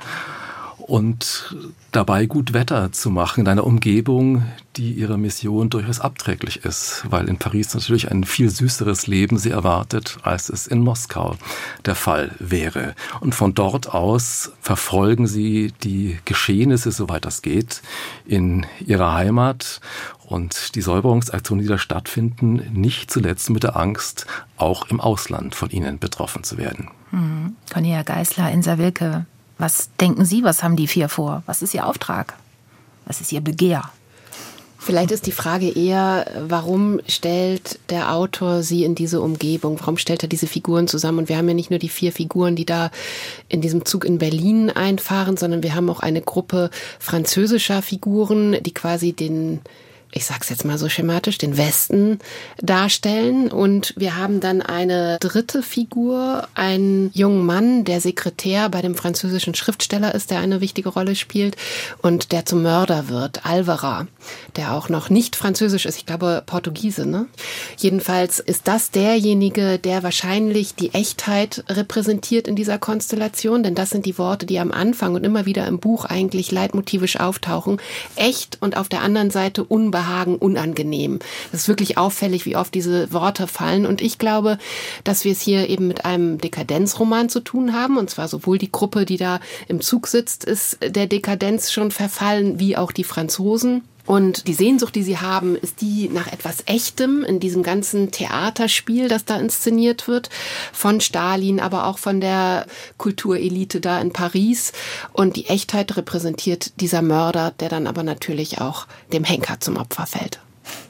und dabei gut Wetter zu machen in einer Umgebung, die ihrer Mission durchaus abträglich ist, weil in Paris natürlich ein viel süßeres Leben sie erwartet, als es in Moskau der Fall wäre. Und von dort aus verfolgen sie die Geschehnisse, soweit das geht, in ihrer Heimat und die Säuberungsaktionen, die da stattfinden, nicht zuletzt mit der Angst, auch im Ausland von ihnen betroffen zu werden. Hm. Cornelia Geisler, Insa Wilke, was denken Sie, was haben die vier vor? Was ist Ihr Auftrag? Was ist Ihr Begehr? Vielleicht ist die Frage eher, warum stellt der Autor sie in diese Umgebung? Warum stellt er diese Figuren zusammen? Und wir haben ja nicht nur die vier Figuren, die da in diesem Zug in Berlin einfahren, sondern wir haben auch eine Gruppe französischer Figuren, die quasi den, ich sag's jetzt mal so schematisch, den Westen darstellen. Und wir haben dann eine dritte Figur, einen jungen Mann, der Sekretär bei dem französischen Schriftsteller ist, der eine wichtige Rolle spielt und der zum Mörder wird, Alvera, der auch noch nicht französisch ist, ich glaube Portugiese, ne? Jedenfalls ist das derjenige, der wahrscheinlich die Echtheit repräsentiert in dieser Konstellation, denn das sind die Worte, die am Anfang und immer wieder im Buch eigentlich leitmotivisch auftauchen. Echt und auf der anderen Seite unbehagen. Behagen, unangenehm. Das ist wirklich auffällig, wie oft diese Worte fallen. Und ich glaube, dass wir es hier eben mit einem Dekadenzroman zu tun haben. Und zwar sowohl die Gruppe, die da im Zug sitzt, ist der Dekadenz schon verfallen, wie auch die Franzosen. Und die Sehnsucht, die sie haben, ist die nach etwas Echtem in diesem ganzen Theaterspiel, das da inszeniert wird, von Stalin, aber auch von der Kulturelite da in Paris. Und die Echtheit repräsentiert dieser Mörder, der dann aber natürlich auch dem Henker zum Opfer fällt.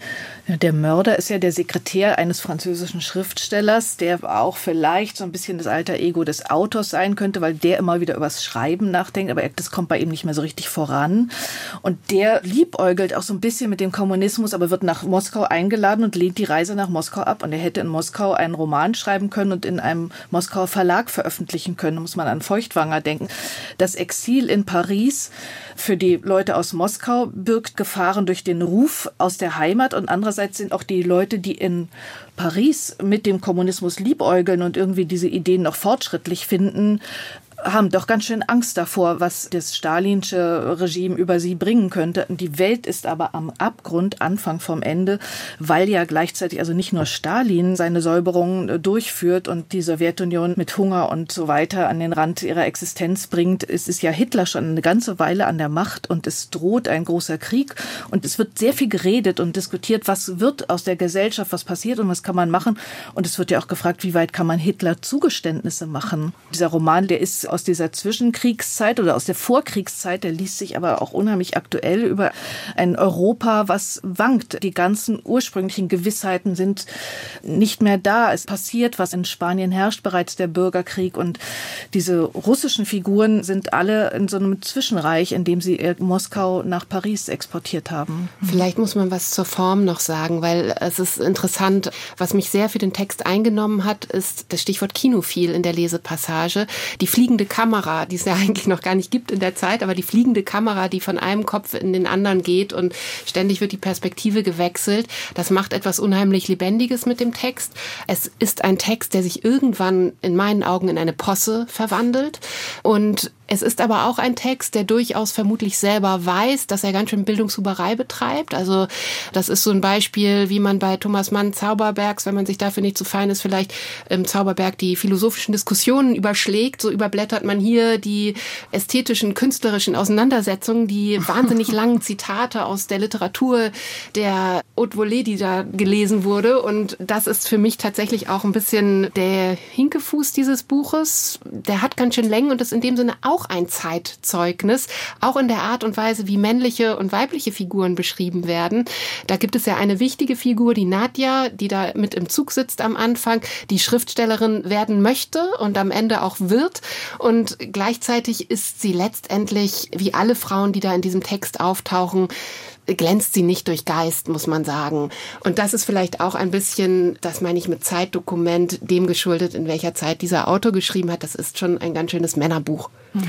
Der Mörder ist ja der Sekretär eines französischen Schriftstellers, der auch vielleicht so ein bisschen das alter Ego des Autors sein könnte, weil der immer wieder übers Schreiben nachdenkt, aber das kommt bei ihm nicht mehr so richtig voran. Und der liebäugelt auch so ein bisschen mit dem Kommunismus, aber wird nach Moskau eingeladen und lehnt die Reise nach Moskau ab. Und er hätte in Moskau einen Roman schreiben können und in einem Moskauer Verlag veröffentlichen können. Da muss man an Feuchtwanger denken. Das Exil in Paris für die Leute aus Moskau birgt Gefahren durch den Ruf aus der Heimat und andererseits sind auch die Leute, die in Paris mit dem Kommunismus liebäugeln und irgendwie diese Ideen noch fortschrittlich finden, haben doch ganz schön Angst davor, was das stalinische Regime über sie bringen könnte. Und die Welt ist aber am Abgrund, Anfang vom Ende, weil ja gleichzeitig also nicht nur Stalin seine Säuberungen durchführt und die Sowjetunion mit Hunger und so weiter an den Rand ihrer Existenz bringt. Es ist ja Hitler schon eine ganze Weile an der Macht und es droht ein großer Krieg und es wird sehr viel geredet und diskutiert, was wird aus der Gesellschaft, was passiert und was kann man machen. Und es wird ja auch gefragt, wie weit kann man Hitler Zugeständnisse machen. Dieser Roman, der ist aus dieser Zwischenkriegszeit oder aus der Vorkriegszeit, der liest sich aber auch unheimlich aktuell über ein Europa, was wankt. Die ganzen ursprünglichen Gewissheiten sind nicht mehr da. Es passiert, was in Spanien herrscht, bereits der Bürgerkrieg und diese russischen Figuren sind alle in so einem Zwischenreich, in dem sie Moskau nach Paris exportiert haben. Vielleicht muss man was zur Form noch sagen, weil es ist interessant, was mich sehr für den Text eingenommen hat, ist das Stichwort Kinophil in der Lesepassage. Die fliegende Kamera, die es ja eigentlich noch gar nicht gibt in der Zeit, aber die fliegende Kamera, die von einem Kopf in den anderen geht und ständig wird die Perspektive gewechselt, das macht etwas unheimlich Lebendiges mit dem Text. Es ist ein Text, der sich irgendwann in meinen Augen in eine Posse verwandelt und es ist aber auch ein Text, der durchaus vermutlich selber weiß, dass er ganz schön Bildungshuberei betreibt. Also das ist so ein Beispiel, wie man bei Thomas Mann Zauberbergs, wenn man sich dafür nicht zu fein ist, vielleicht im Zauberberg die philosophischen Diskussionen überschlägt. So überblättert man hier die ästhetischen, künstlerischen Auseinandersetzungen, die wahnsinnig langen Zitate aus der Literatur der Haute Volée, die da gelesen wurde. Und das ist für mich tatsächlich auch ein bisschen der Hinkefuß dieses Buches. Der hat ganz schön Längen und ist in dem Sinne auch ein Zeitzeugnis, auch in der Art und Weise, wie männliche und weibliche Figuren beschrieben werden. Da gibt es ja eine wichtige Figur, die Nadja, die da mit im Zug sitzt am Anfang, die Schriftstellerin werden möchte und am Ende auch wird. Und gleichzeitig ist sie letztendlich, wie alle Frauen, die da in diesem Text auftauchen, glänzt sie nicht durch Geist, muss man sagen. Und das ist vielleicht auch ein bisschen, das meine ich mit Zeitdokument, dem geschuldet, in welcher Zeit dieser Autor geschrieben hat. Das ist schon ein ganz schönes Männerbuch.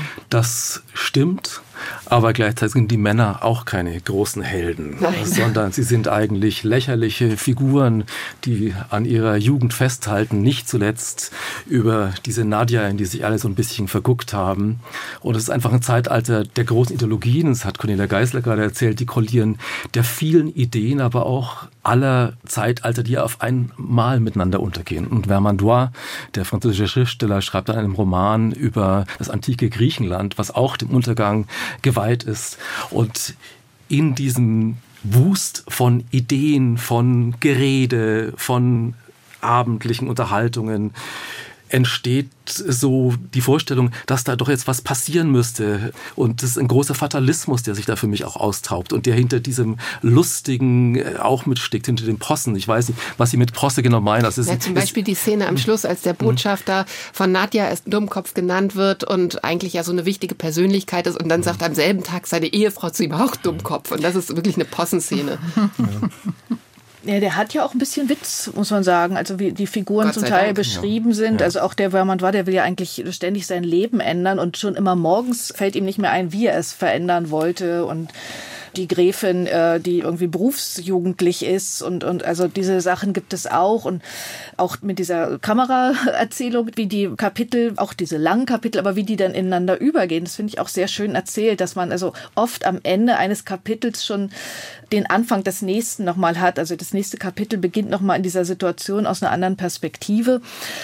Das stimmt, aber gleichzeitig sind die Männer auch keine großen Helden, Nein. sondern sie sind eigentlich lächerliche Figuren, die an ihrer Jugend festhalten, nicht zuletzt über diese Nadja, in die sich alle so ein bisschen verguckt haben. Und es ist einfach ein Zeitalter der großen Ideologien, das hat Cornelia Geisler gerade erzählt, die kollidieren der vielen Ideen, aber auch aller Zeitalter, die auf einmal miteinander untergehen. Und Vermandois, der französische Schriftsteller, schreibt in einem Roman über das antike Griechenland, was auch dem Untergang geweiht ist. Und in diesem Wust von Ideen, von Gerede, von abendlichen Unterhaltungen entsteht so die Vorstellung, dass da doch jetzt was passieren müsste. Und das ist ein großer Fatalismus, der sich da für mich auch austaubt und der hinter diesem Lustigen auch mitsteckt, hinter den Possen. Ich weiß nicht, was Sie mit Posse genau meinen. Das ist, ja, zum Beispiel die Szene am Schluss, als der Botschafter von Nadja als Dummkopf genannt wird und eigentlich ja so eine wichtige Persönlichkeit ist und dann sagt am selben Tag seine Ehefrau zu ihm auch Dummkopf. Und das ist wirklich eine Possenszene. Ja. Ja, der hat ja auch ein bisschen Witz, muss man sagen. Also wie die Figuren zum Teil Dank. beschrieben ja. sind. Ja. Also auch der Vermandois, der will ja eigentlich ständig sein Leben ändern und schon immer morgens fällt ihm nicht mehr ein, wie er es verändern wollte. Und die Gräfin, äh, die irgendwie berufsjugendlich ist und, und also diese Sachen gibt es auch und auch mit dieser Kameraerzählung, wie die Kapitel, auch diese langen Kapitel, aber wie die dann ineinander übergehen, das finde ich auch sehr schön erzählt, dass man also oft am Ende eines Kapitels schon den Anfang des nächsten nochmal hat. Also das nächste Kapitel beginnt nochmal in dieser Situation aus einer anderen Perspektive.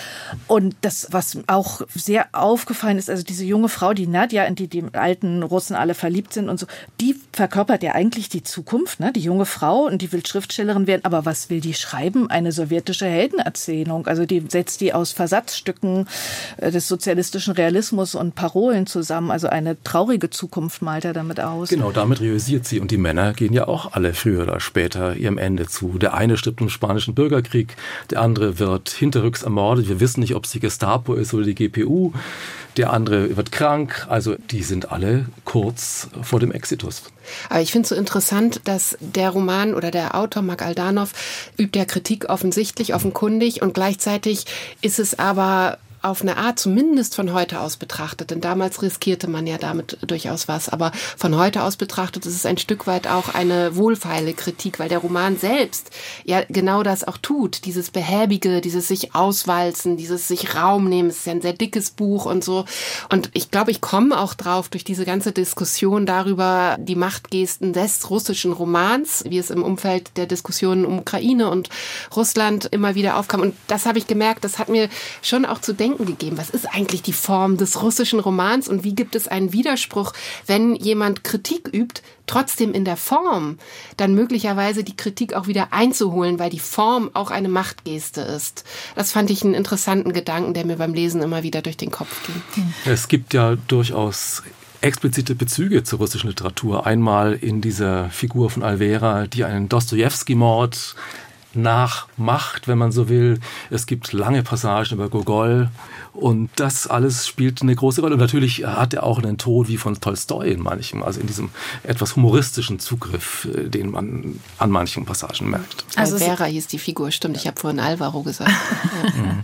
Und das, was auch sehr aufgefallen ist, also diese junge Frau, die Nadja, in die die alten Russen alle verliebt sind und so, die verkörpert hat ja eigentlich die Zukunft, ne? Die junge Frau, und die will Schriftstellerin werden. Aber was will die schreiben? Eine sowjetische Heldenerzählung. Also die setzt die aus Versatzstücken des sozialistischen Realismus und Parolen zusammen. Also eine traurige Zukunft malt er damit aus. Genau, damit realisiert sie. Und die Männer gehen ja auch alle früher oder später ihrem Ende zu. Der eine stirbt im Spanischen Bürgerkrieg, der andere wird hinterrücks ermordet. Wir wissen nicht, ob es die Gestapo ist oder die G P U. Der andere wird krank. Also die sind alle kurz vor dem Exitus. Aber ich finde es so interessant, dass der Roman oder der Autor Mark Aldanov übt ja Kritik offensichtlich, offenkundig, und gleichzeitig ist es aber auf eine Art, zumindest von heute aus betrachtet, denn damals riskierte man ja damit durchaus was, aber von heute aus betrachtet ist es ein Stück weit auch eine wohlfeile Kritik, weil der Roman selbst ja genau das auch tut, dieses Behäbige, dieses sich auswalzen, dieses sich Raum nehmen, es ist ja ein sehr dickes Buch und so, und ich glaube, ich komme auch drauf durch diese ganze Diskussion darüber, die Machtgesten des russischen Romans, wie es im Umfeld der Diskussionen um Ukraine und Russland immer wieder aufkam, und das habe ich gemerkt, das hat mir schon auch zu denken gegeben. Was ist eigentlich die Form des russischen Romans und wie gibt es einen Widerspruch, wenn jemand Kritik übt, trotzdem in der Form dann möglicherweise die Kritik auch wieder einzuholen, weil die Form auch eine Machtgeste ist. Das fand ich einen interessanten Gedanken, der mir beim Lesen immer wieder durch den Kopf ging. Es gibt ja durchaus explizite Bezüge zur russischen Literatur. Einmal in dieser Figur von Alvera, die einen Dostojewski-Mord nachmacht, wenn man so will. Es gibt lange Passagen über Gogol und das alles spielt eine große Rolle. Und natürlich hat er auch einen Ton wie von Tolstoi in manchem, also in diesem etwas humoristischen Zugriff, den man an manchen Passagen merkt. Also Alvera hieß die Figur, stimmt. Ich habe vorhin Alvaro gesagt. Mhm.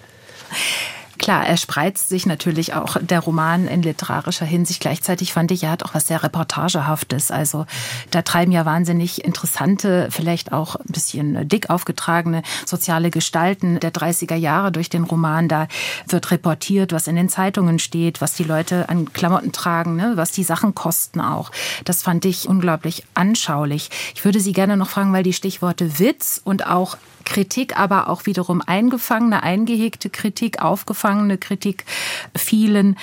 Klar, er spreizt sich natürlich auch der Roman in literarischer Hinsicht. Gleichzeitig fand ich, er hat auch was sehr Reportagehaftes. Also da treiben ja wahnsinnig interessante, vielleicht auch ein bisschen dick aufgetragene soziale Gestalten der dreißiger Jahre durch den Roman. Da wird reportiert, was in den Zeitungen steht, was die Leute an Klamotten tragen, ne, was die Sachen kosten auch. Das fand ich unglaublich anschaulich. Ich würde Sie gerne noch fragen, weil die Stichworte Witz und auch Kritik, aber auch wiederum eingefangene, eingehegte Kritik, aufgefangene Kritik fielen.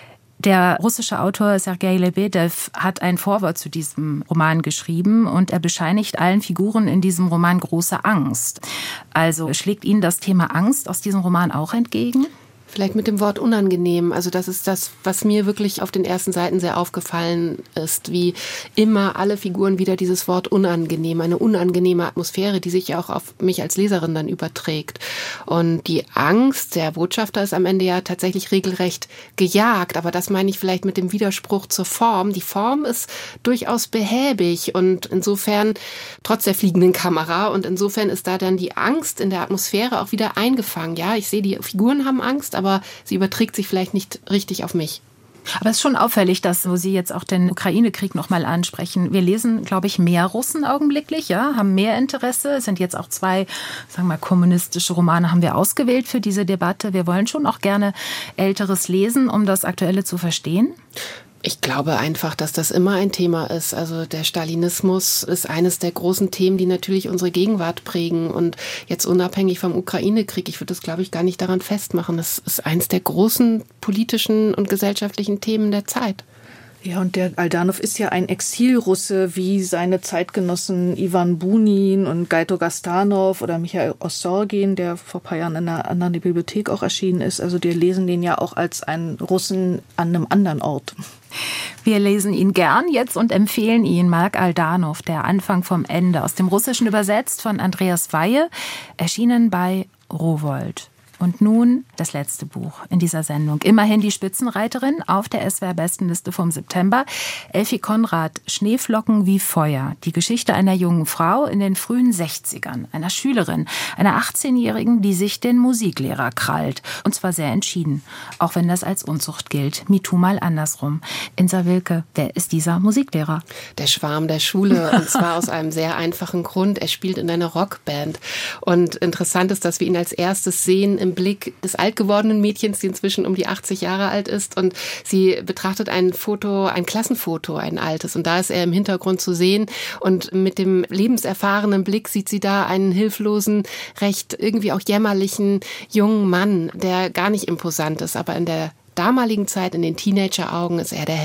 Der russische Autor Sergei Lebedew hat ein Vorwort zu diesem Roman geschrieben und er bescheinigt allen Figuren in diesem Roman große Angst. Also schlägt Ihnen das Thema Angst aus diesem Roman auch entgegen? Vielleicht mit dem Wort unangenehm. Also das ist das, was mir wirklich auf den ersten Seiten sehr aufgefallen ist, wie immer alle Figuren wieder dieses Wort unangenehm, eine unangenehme Atmosphäre, die sich ja auch auf mich als Leserin dann überträgt. Und die Angst, der Botschafter ist am Ende ja tatsächlich regelrecht gejagt, aber das meine ich vielleicht mit dem Widerspruch zur Form. Die Form ist durchaus behäbig und insofern, trotz der fliegenden Kamera, und insofern ist da dann die Angst in der Atmosphäre auch wieder eingefangen. Ja, ich sehe, die Figuren haben Angst, aber aber sie überträgt sich vielleicht nicht richtig auf mich. Aber es ist schon auffällig, dass, wo Sie jetzt auch den Ukraine-Krieg nochmal ansprechen, wir lesen, glaube ich, mehr Russen augenblicklich, ja, haben mehr Interesse. Es sind jetzt auch zwei, sagen wir mal, kommunistische Romane haben wir ausgewählt für diese Debatte. Wir wollen schon auch gerne Älteres lesen, um das Aktuelle zu verstehen. Ich glaube einfach, dass das immer ein Thema ist. Also der Stalinismus ist eines der großen Themen, die natürlich unsere Gegenwart prägen. Und jetzt unabhängig vom Ukraine-Krieg, ich würde das, glaube ich, gar nicht daran festmachen. Das ist eines der großen politischen und gesellschaftlichen Themen der Zeit. Ja, und der Aldanov ist ja ein Exilrusse, wie seine Zeitgenossen Iwan Bunin und Gaito Gastanov oder Michail Ossorgin, der vor ein paar Jahren in einer anderen Bibliothek auch erschienen ist. Also die lesen den ja auch als einen Russen an einem anderen Ort. Wir lesen ihn gern jetzt und empfehlen ihn. Mark Aldanov, Der Anfang vom Ende, aus dem Russischen übersetzt von Andreas Weihe, erschienen bei Rowohlt. Und nun das letzte Buch in dieser Sendung. Immerhin die Spitzenreiterin auf der S W R-Bestenliste vom September. Elfie Konrad, Schneeflocken wie Feuer. Die Geschichte einer jungen Frau in den frühen sechzigern. Einer Schülerin, einer achtzehnjährigen, die sich den Musiklehrer krallt. Und zwar sehr entschieden. Auch wenn das als Unzucht gilt. MeToo mal andersrum. Insa Wilke, wer ist dieser Musiklehrer? Der Schwarm der Schule. Und zwar aus einem sehr einfachen Grund. Er spielt in einer Rockband. Und interessant ist, dass wir ihn als erstes sehen im Blick des alt gewordenen Mädchens, die inzwischen um die achtzig Jahre alt ist, und sie betrachtet ein Foto, ein Klassenfoto, ein altes, und da ist er im Hintergrund zu sehen, und mit dem lebenserfahrenen Blick sieht sie da einen hilflosen, recht irgendwie auch jämmerlichen jungen Mann, der gar nicht imposant ist, aber in der damaligen Zeit, in den Teenageraugen, ist er der Held.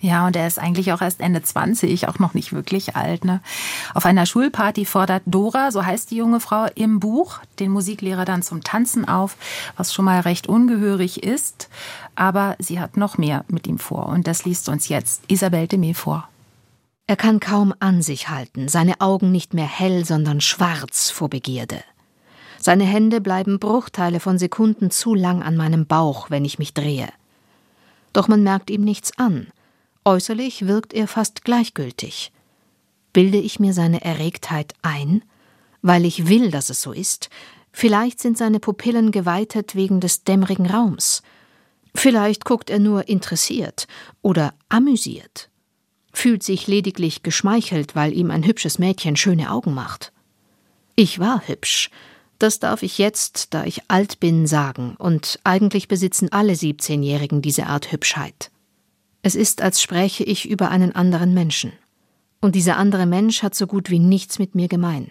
Ja, und er ist eigentlich auch erst Ende zwanzig, auch noch nicht wirklich alt, ne? Auf einer Schulparty fordert Dora, so heißt die junge Frau im Buch, den Musiklehrer dann zum Tanzen auf, was schon mal recht ungehörig ist. Aber sie hat noch mehr mit ihm vor. Und das liest uns jetzt Isabelle Demey vor. Er kann kaum an sich halten, seine Augen nicht mehr hell, sondern schwarz vor Begierde. Seine Hände bleiben Bruchteile von Sekunden zu lang an meinem Bauch, wenn ich mich drehe. Doch man merkt ihm nichts an. Äußerlich wirkt er fast gleichgültig. Bilde ich mir seine Erregtheit ein, weil ich will, dass es so ist? Vielleicht sind seine Pupillen geweitet wegen des dämmerigen Raums. Vielleicht guckt er nur interessiert oder amüsiert. Fühlt sich lediglich geschmeichelt, weil ihm ein hübsches Mädchen schöne Augen macht. Ich war hübsch. Das darf ich jetzt, da ich alt bin, sagen, und eigentlich besitzen alle siebzehnjährigen diese Art Hübschheit. Es ist, als spräche ich über einen anderen Menschen. Und dieser andere Mensch hat so gut wie nichts mit mir gemein.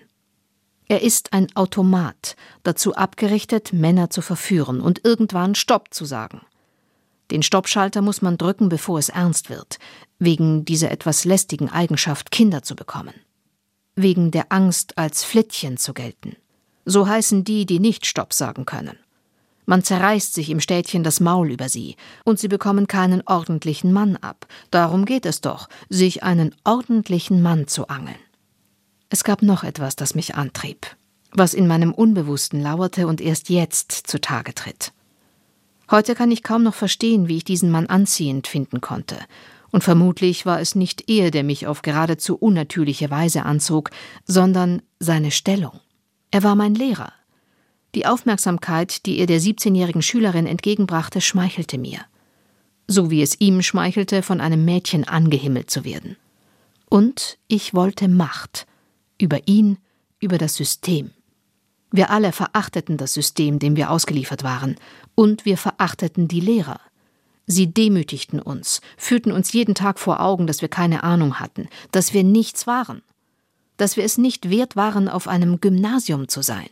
Er ist ein Automat, dazu abgerichtet, Männer zu verführen und irgendwann Stopp zu sagen. Den Stoppschalter muss man drücken, bevor es ernst wird, wegen dieser etwas lästigen Eigenschaft, Kinder zu bekommen. Wegen der Angst, als Flittchen zu gelten. So heißen die, die nicht Stopp sagen können. Man zerreißt sich im Städtchen das Maul über sie, und sie bekommen keinen ordentlichen Mann ab. Darum geht es doch, sich einen ordentlichen Mann zu angeln. Es gab noch etwas, das mich antrieb, was in meinem Unbewussten lauerte und erst jetzt zutage tritt. Heute kann ich kaum noch verstehen, wie ich diesen Mann anziehend finden konnte. Und vermutlich war es nicht er, der mich auf geradezu unnatürliche Weise anzog, sondern seine Stellung. Er war mein Lehrer. Die Aufmerksamkeit, die er der siebzehnjährigen Schülerin entgegenbrachte, schmeichelte mir. So wie es ihm schmeichelte, von einem Mädchen angehimmelt zu werden. Und ich wollte Macht. Über ihn, über das System. Wir alle verachteten das System, dem wir ausgeliefert waren. Und wir verachteten die Lehrer. Sie demütigten uns, führten uns jeden Tag vor Augen, dass wir keine Ahnung hatten, dass wir nichts waren. Dass wir es nicht wert waren, auf einem Gymnasium zu sein.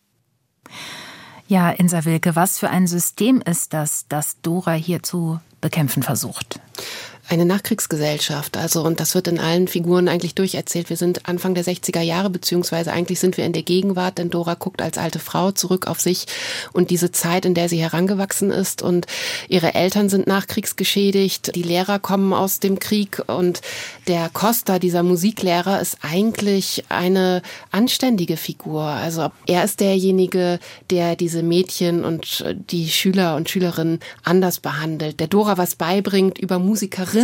Ja, Insa Wilke, was für ein System ist das, das Dora hier zu bekämpfen versucht? Eine Nachkriegsgesellschaft, also, und das wird in allen Figuren eigentlich durcherzählt. Wir sind Anfang der sechziger Jahre, beziehungsweise eigentlich sind wir in der Gegenwart, denn Dora guckt als alte Frau zurück auf sich und diese Zeit, in der sie herangewachsen ist, und ihre Eltern sind nachkriegsgeschädigt, die Lehrer kommen aus dem Krieg, und der Costa, dieser Musiklehrer, ist eigentlich eine anständige Figur. Also er ist derjenige, der diese Mädchen und die Schüler und Schülerinnen anders behandelt, der Dora was beibringt über Musikerinnen.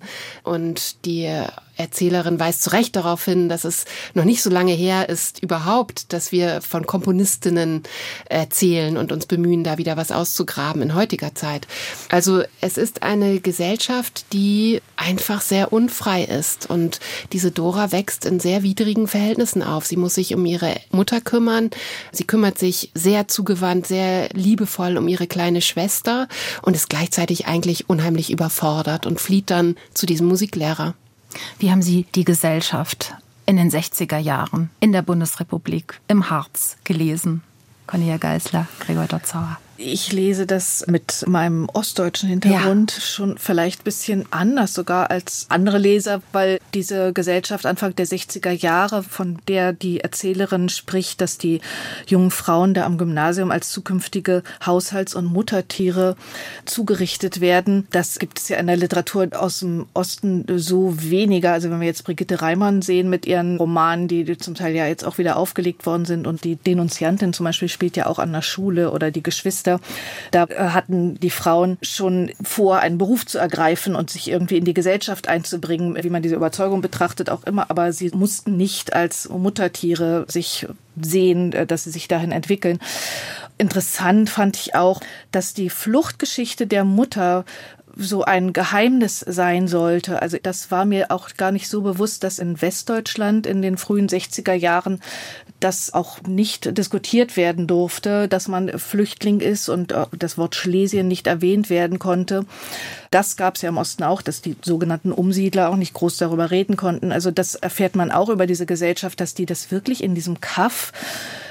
Und die Erzählerin weist zu Recht darauf hin, dass es noch nicht so lange her ist überhaupt, dass wir von Komponistinnen erzählen und uns bemühen, da wieder was auszugraben in heutiger Zeit. Also es ist eine Gesellschaft, die einfach sehr unfrei ist, und diese Dora wächst in sehr widrigen Verhältnissen auf. Sie muss sich um ihre Mutter kümmern, sie kümmert sich sehr zugewandt, sehr liebevoll um ihre kleine Schwester und ist gleichzeitig eigentlich unheimlich überfordert und flieht dann zu diesem Musiklehrer. Wie haben Sie die Gesellschaft in den sechziger Jahren in der Bundesrepublik im Harz gelesen? Cornelia Geisler, Gregor Dotzauer. Ich lese das mit meinem ostdeutschen Hintergrund ja. schon vielleicht ein bisschen anders sogar als andere Leser, weil diese Gesellschaft Anfang der sechziger Jahre, von der die Erzählerin spricht, dass die jungen Frauen da am Gymnasium als zukünftige Haushalts- und Muttertiere zugerichtet werden, das gibt es ja in der Literatur aus dem Osten so weniger. Also wenn wir jetzt Brigitte Reimann sehen mit ihren Romanen, die zum Teil ja jetzt auch wieder aufgelegt worden sind, und die Denunziantin zum Beispiel spielt ja auch an der Schule, oder die Geschwister. Da hatten die Frauen schon vor, einen Beruf zu ergreifen und sich irgendwie in die Gesellschaft einzubringen, wie man diese Überzeugung betrachtet, auch immer. Aber sie mussten nicht als Muttertiere sich sehen, dass sie sich dahin entwickeln. Interessant fand ich auch, dass die Fluchtgeschichte der Mutter so ein Geheimnis sein sollte. Also das war mir auch gar nicht so bewusst, dass in Westdeutschland in den frühen sechziger Jahren das auch nicht diskutiert werden durfte, dass man Flüchtling ist und das Wort Schlesien nicht erwähnt werden konnte. Das gab es ja im Osten auch, dass die sogenannten Umsiedler auch nicht groß darüber reden konnten. Also das erfährt man auch über diese Gesellschaft, dass die das wirklich in diesem Kaff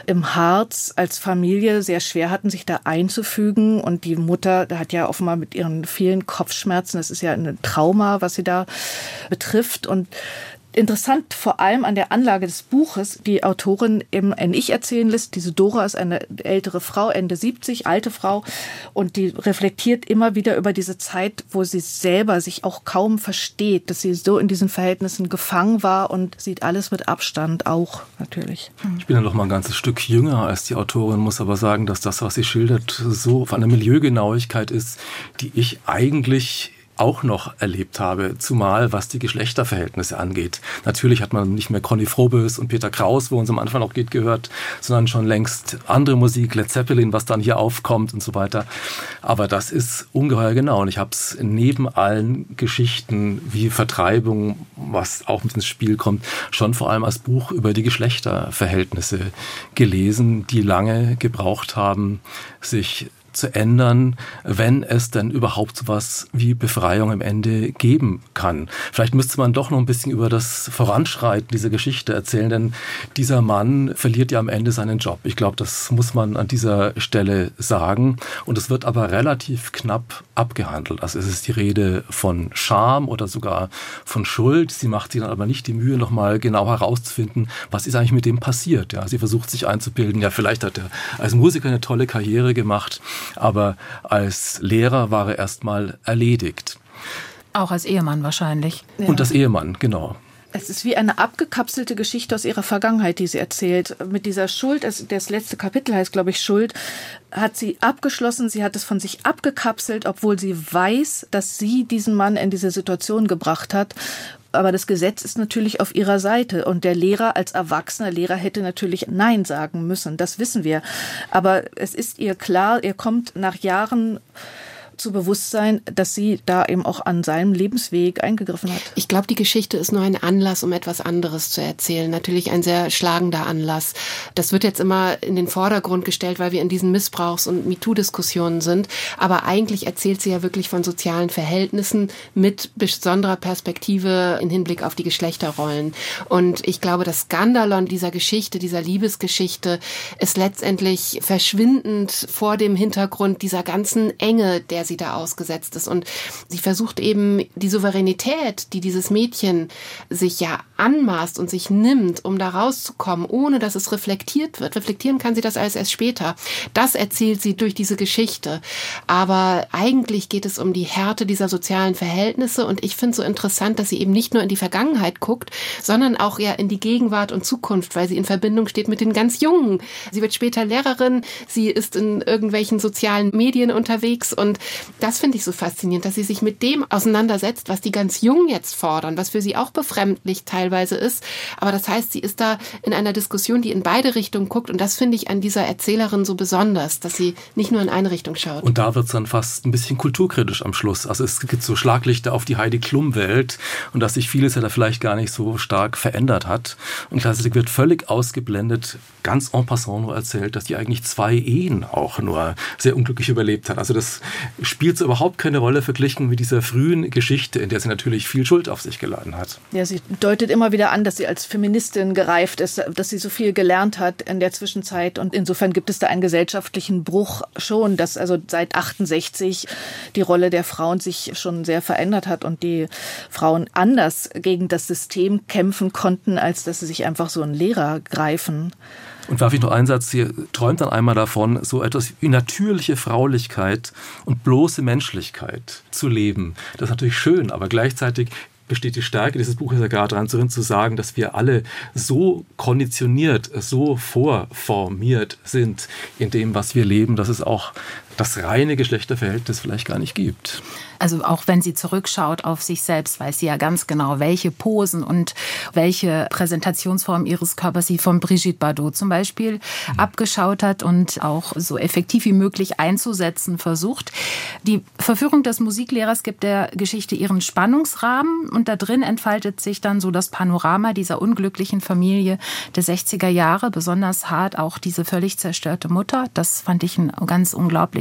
im Harz als Familie sehr schwer hatten, sich da einzufügen. Und die Mutter hat ja offenbar mit ihren vielen Kopfschmerzen, das ist ja ein Trauma, was sie da betrifft. Und interessant vor allem an der Anlage des Buches, die Autorin eben ein Ich erzählen lässt. Diese Dora ist eine ältere Frau, Ende siebzig, alte Frau, und die reflektiert immer wieder über diese Zeit, wo sie selber sich auch kaum versteht, dass sie so in diesen Verhältnissen gefangen war und sieht alles mit Abstand auch natürlich. Ich bin ja noch mal ein ganzes Stück jünger als die Autorin, muss aber sagen, dass das, was sie schildert, so von einer Milieugenauigkeit ist, die ich eigentlich auch noch erlebt habe, zumal was die Geschlechterverhältnisse angeht. Natürlich hat man nicht mehr Conny Frobös und Peter Kraus, wo uns am Anfang noch geht, gehört, sondern schon längst andere Musik, Led Zeppelin, was dann hier aufkommt und so weiter. Aber das ist ungeheuer genau. Und ich habe es neben allen Geschichten wie Vertreibung, was auch mit ins Spiel kommt, schon vor allem als Buch über die Geschlechterverhältnisse gelesen, die lange gebraucht haben, sich zu ändern, wenn es denn überhaupt sowas wie Befreiung am Ende geben kann. Vielleicht müsste man doch noch ein bisschen über das Voranschreiten dieser Geschichte erzählen, denn dieser Mann verliert ja am Ende seinen Job. Ich glaube, das muss man an dieser Stelle sagen. Und es wird aber relativ knapp abgehandelt. Also es ist die Rede von Scham oder sogar von Schuld. Sie macht sich dann aber nicht die Mühe, nochmal genau herauszufinden, was ist eigentlich mit dem passiert. Ja, sie versucht sich einzubilden, ja, vielleicht hat er als Musiker eine tolle Karriere gemacht, aber als Lehrer war er erstmal erledigt. Auch als Ehemann wahrscheinlich. Ja. Und als Ehemann, genau. Es ist wie eine abgekapselte Geschichte aus ihrer Vergangenheit, die sie erzählt. Mit dieser Schuld, das letzte Kapitel heißt, glaube ich, Schuld, hat sie abgeschlossen. Sie hat es von sich abgekapselt, obwohl sie weiß, dass sie diesen Mann in diese Situation gebracht hat. Aber das Gesetz ist natürlich auf ihrer Seite. Und der Lehrer als erwachsener Lehrer hätte natürlich Nein sagen müssen. Das wissen wir. Aber es ist ihr klar, ihr kommt nach Jahren zu Bewusstsein, dass sie da eben auch an seinem Lebensweg eingegriffen hat. Ich glaube, die Geschichte ist nur ein Anlass, um etwas anderes zu erzählen. Natürlich ein sehr schlagender Anlass. Das wird jetzt immer in den Vordergrund gestellt, weil wir in diesen Missbrauchs- und MeToo-Diskussionen sind. Aber eigentlich erzählt sie ja wirklich von sozialen Verhältnissen mit besonderer Perspektive im Hinblick auf die Geschlechterrollen. Und ich glaube, das Skandalon dieser Geschichte, dieser Liebesgeschichte, ist letztendlich verschwindend vor dem Hintergrund dieser ganzen Enge, der sie da ausgesetzt ist. Und sie versucht eben die Souveränität, die dieses Mädchen sich ja anmaßt und sich nimmt, um da rauszukommen, ohne dass es reflektiert wird. Reflektieren kann sie das alles erst später. Das erzählt sie durch diese Geschichte. Aber eigentlich geht es um die Härte dieser sozialen Verhältnisse. Und ich finde es so interessant, dass sie eben nicht nur in die Vergangenheit guckt, sondern auch ja in die Gegenwart und Zukunft, weil sie in Verbindung steht mit den ganz Jungen. Sie wird später Lehrerin, sie ist in irgendwelchen sozialen Medien unterwegs und das finde ich so faszinierend, dass sie sich mit dem auseinandersetzt, was die ganz Jungen jetzt fordern, was für sie auch befremdlich teilweise ist. Aber das heißt, sie ist da in einer Diskussion, die in beide Richtungen guckt. Und das finde ich an dieser Erzählerin so besonders, dass sie nicht nur in eine Richtung schaut. Und da wird es dann fast ein bisschen kulturkritisch am Schluss. Also es gibt so Schlaglichter auf die Heidi Klum-Welt und dass sich vieles ja da vielleicht gar nicht so stark verändert hat. Und gleichzeitig wird völlig ausgeblendet, ganz en passant nur erzählt, dass die eigentlich zwei Ehen auch nur sehr unglücklich überlebt hat. Also das spielt so überhaupt keine Rolle verglichen mit dieser frühen Geschichte, in der sie natürlich viel Schuld auf sich geladen hat. Ja, sie deutet immer wieder an, dass sie als Feministin gereift ist, dass sie so viel gelernt hat in der Zwischenzeit. Und insofern gibt es da einen gesellschaftlichen Bruch schon, dass also seit achtundsechzig die Rolle der Frauen sich schon sehr verändert hat und die Frauen anders gegen das System kämpfen konnten, als dass sie sich einfach so einen Lehrer greifen. Und darf ich noch einen Satz, sie träumt dann einmal davon, so etwas wie natürliche Fraulichkeit und bloße Menschlichkeit zu leben. Das ist natürlich schön, aber gleichzeitig besteht die Stärke dieses Buches ja gerade darin zu sagen, dass wir alle so konditioniert, so vorformiert sind in dem, was wir leben, dass es auch das reine Geschlechterverhältnis vielleicht gar nicht gibt. Also auch wenn sie zurückschaut auf sich selbst, weiß sie ja ganz genau, welche Posen und welche Präsentationsform ihres Körpers sie von Brigitte Bardot zum Beispiel mhm. abgeschaut hat und auch so effektiv wie möglich einzusetzen versucht. Die Verführung des Musiklehrers gibt der Geschichte ihren Spannungsrahmen und da drin entfaltet sich dann so das Panorama dieser unglücklichen Familie der sechziger Jahre, besonders hart auch diese völlig zerstörte Mutter. Das fand ich ein ganz unglaublich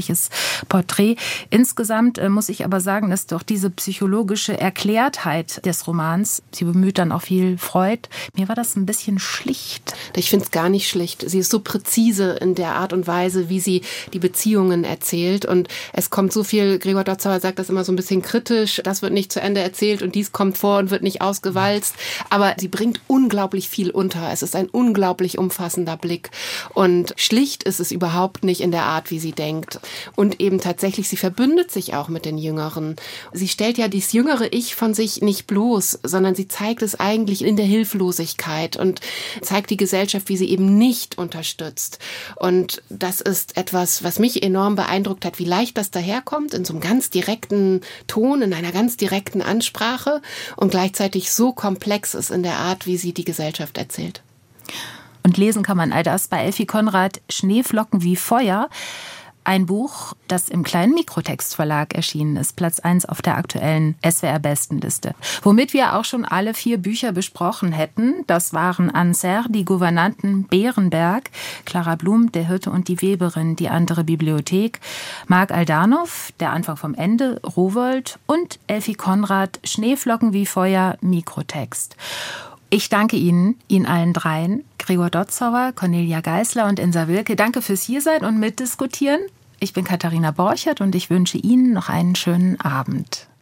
eindrückliches Porträt. Insgesamt äh, muss ich aber sagen, dass doch diese psychologische Erklärtheit des Romans, sie bemüht dann auch viel Freud, mir war das ein bisschen schlicht. Ich finde es gar nicht schlicht. Sie ist so präzise in der Art und Weise, wie sie die Beziehungen erzählt. Und es kommt so viel, Gregor Dotzauer sagt das immer so ein bisschen kritisch, das wird nicht zu Ende erzählt und dies kommt vor und wird nicht ausgewalzt. Aber sie bringt unglaublich viel unter. Es ist ein unglaublich umfassender Blick. Und schlicht ist es überhaupt nicht in der Art, wie sie denkt. Und eben tatsächlich, sie verbündet sich auch mit den Jüngeren. Sie stellt ja dieses jüngere Ich von sich nicht bloß, sondern sie zeigt es eigentlich in der Hilflosigkeit und zeigt die Gesellschaft, wie sie eben nicht unterstützt. Und das ist etwas, was mich enorm beeindruckt hat, wie leicht das daherkommt, in so einem ganz direkten Ton, in einer ganz direkten Ansprache und gleichzeitig so komplex ist in der Art, wie sie die Gesellschaft erzählt. Und lesen kann man all das bei Elfie Conrad, Schneeflocken wie Feuer. Ein Buch, das im kleinen Mikrotextverlag erschienen ist, Platz eins auf der aktuellen S W R-Bestenliste. Womit wir auch schon alle vier Bücher besprochen hätten. Das waren Anser, die Gouvernanten, Bärenberg, Clara Blum, Der Hirte und die Weberin, die andere Bibliothek, Marc Aldanov, Der Anfang vom Ende, Rowohlt und Elfie Conrad, Schneeflocken wie Feuer, Mikrotext. Ich danke Ihnen, Ihnen allen dreien, Gregor Dotzauer, Cornelia Geisler und Insa Wilke. Danke fürs Hiersein und Mitdiskutieren. Ich bin Katharina Borchert und ich wünsche Ihnen noch einen schönen Abend.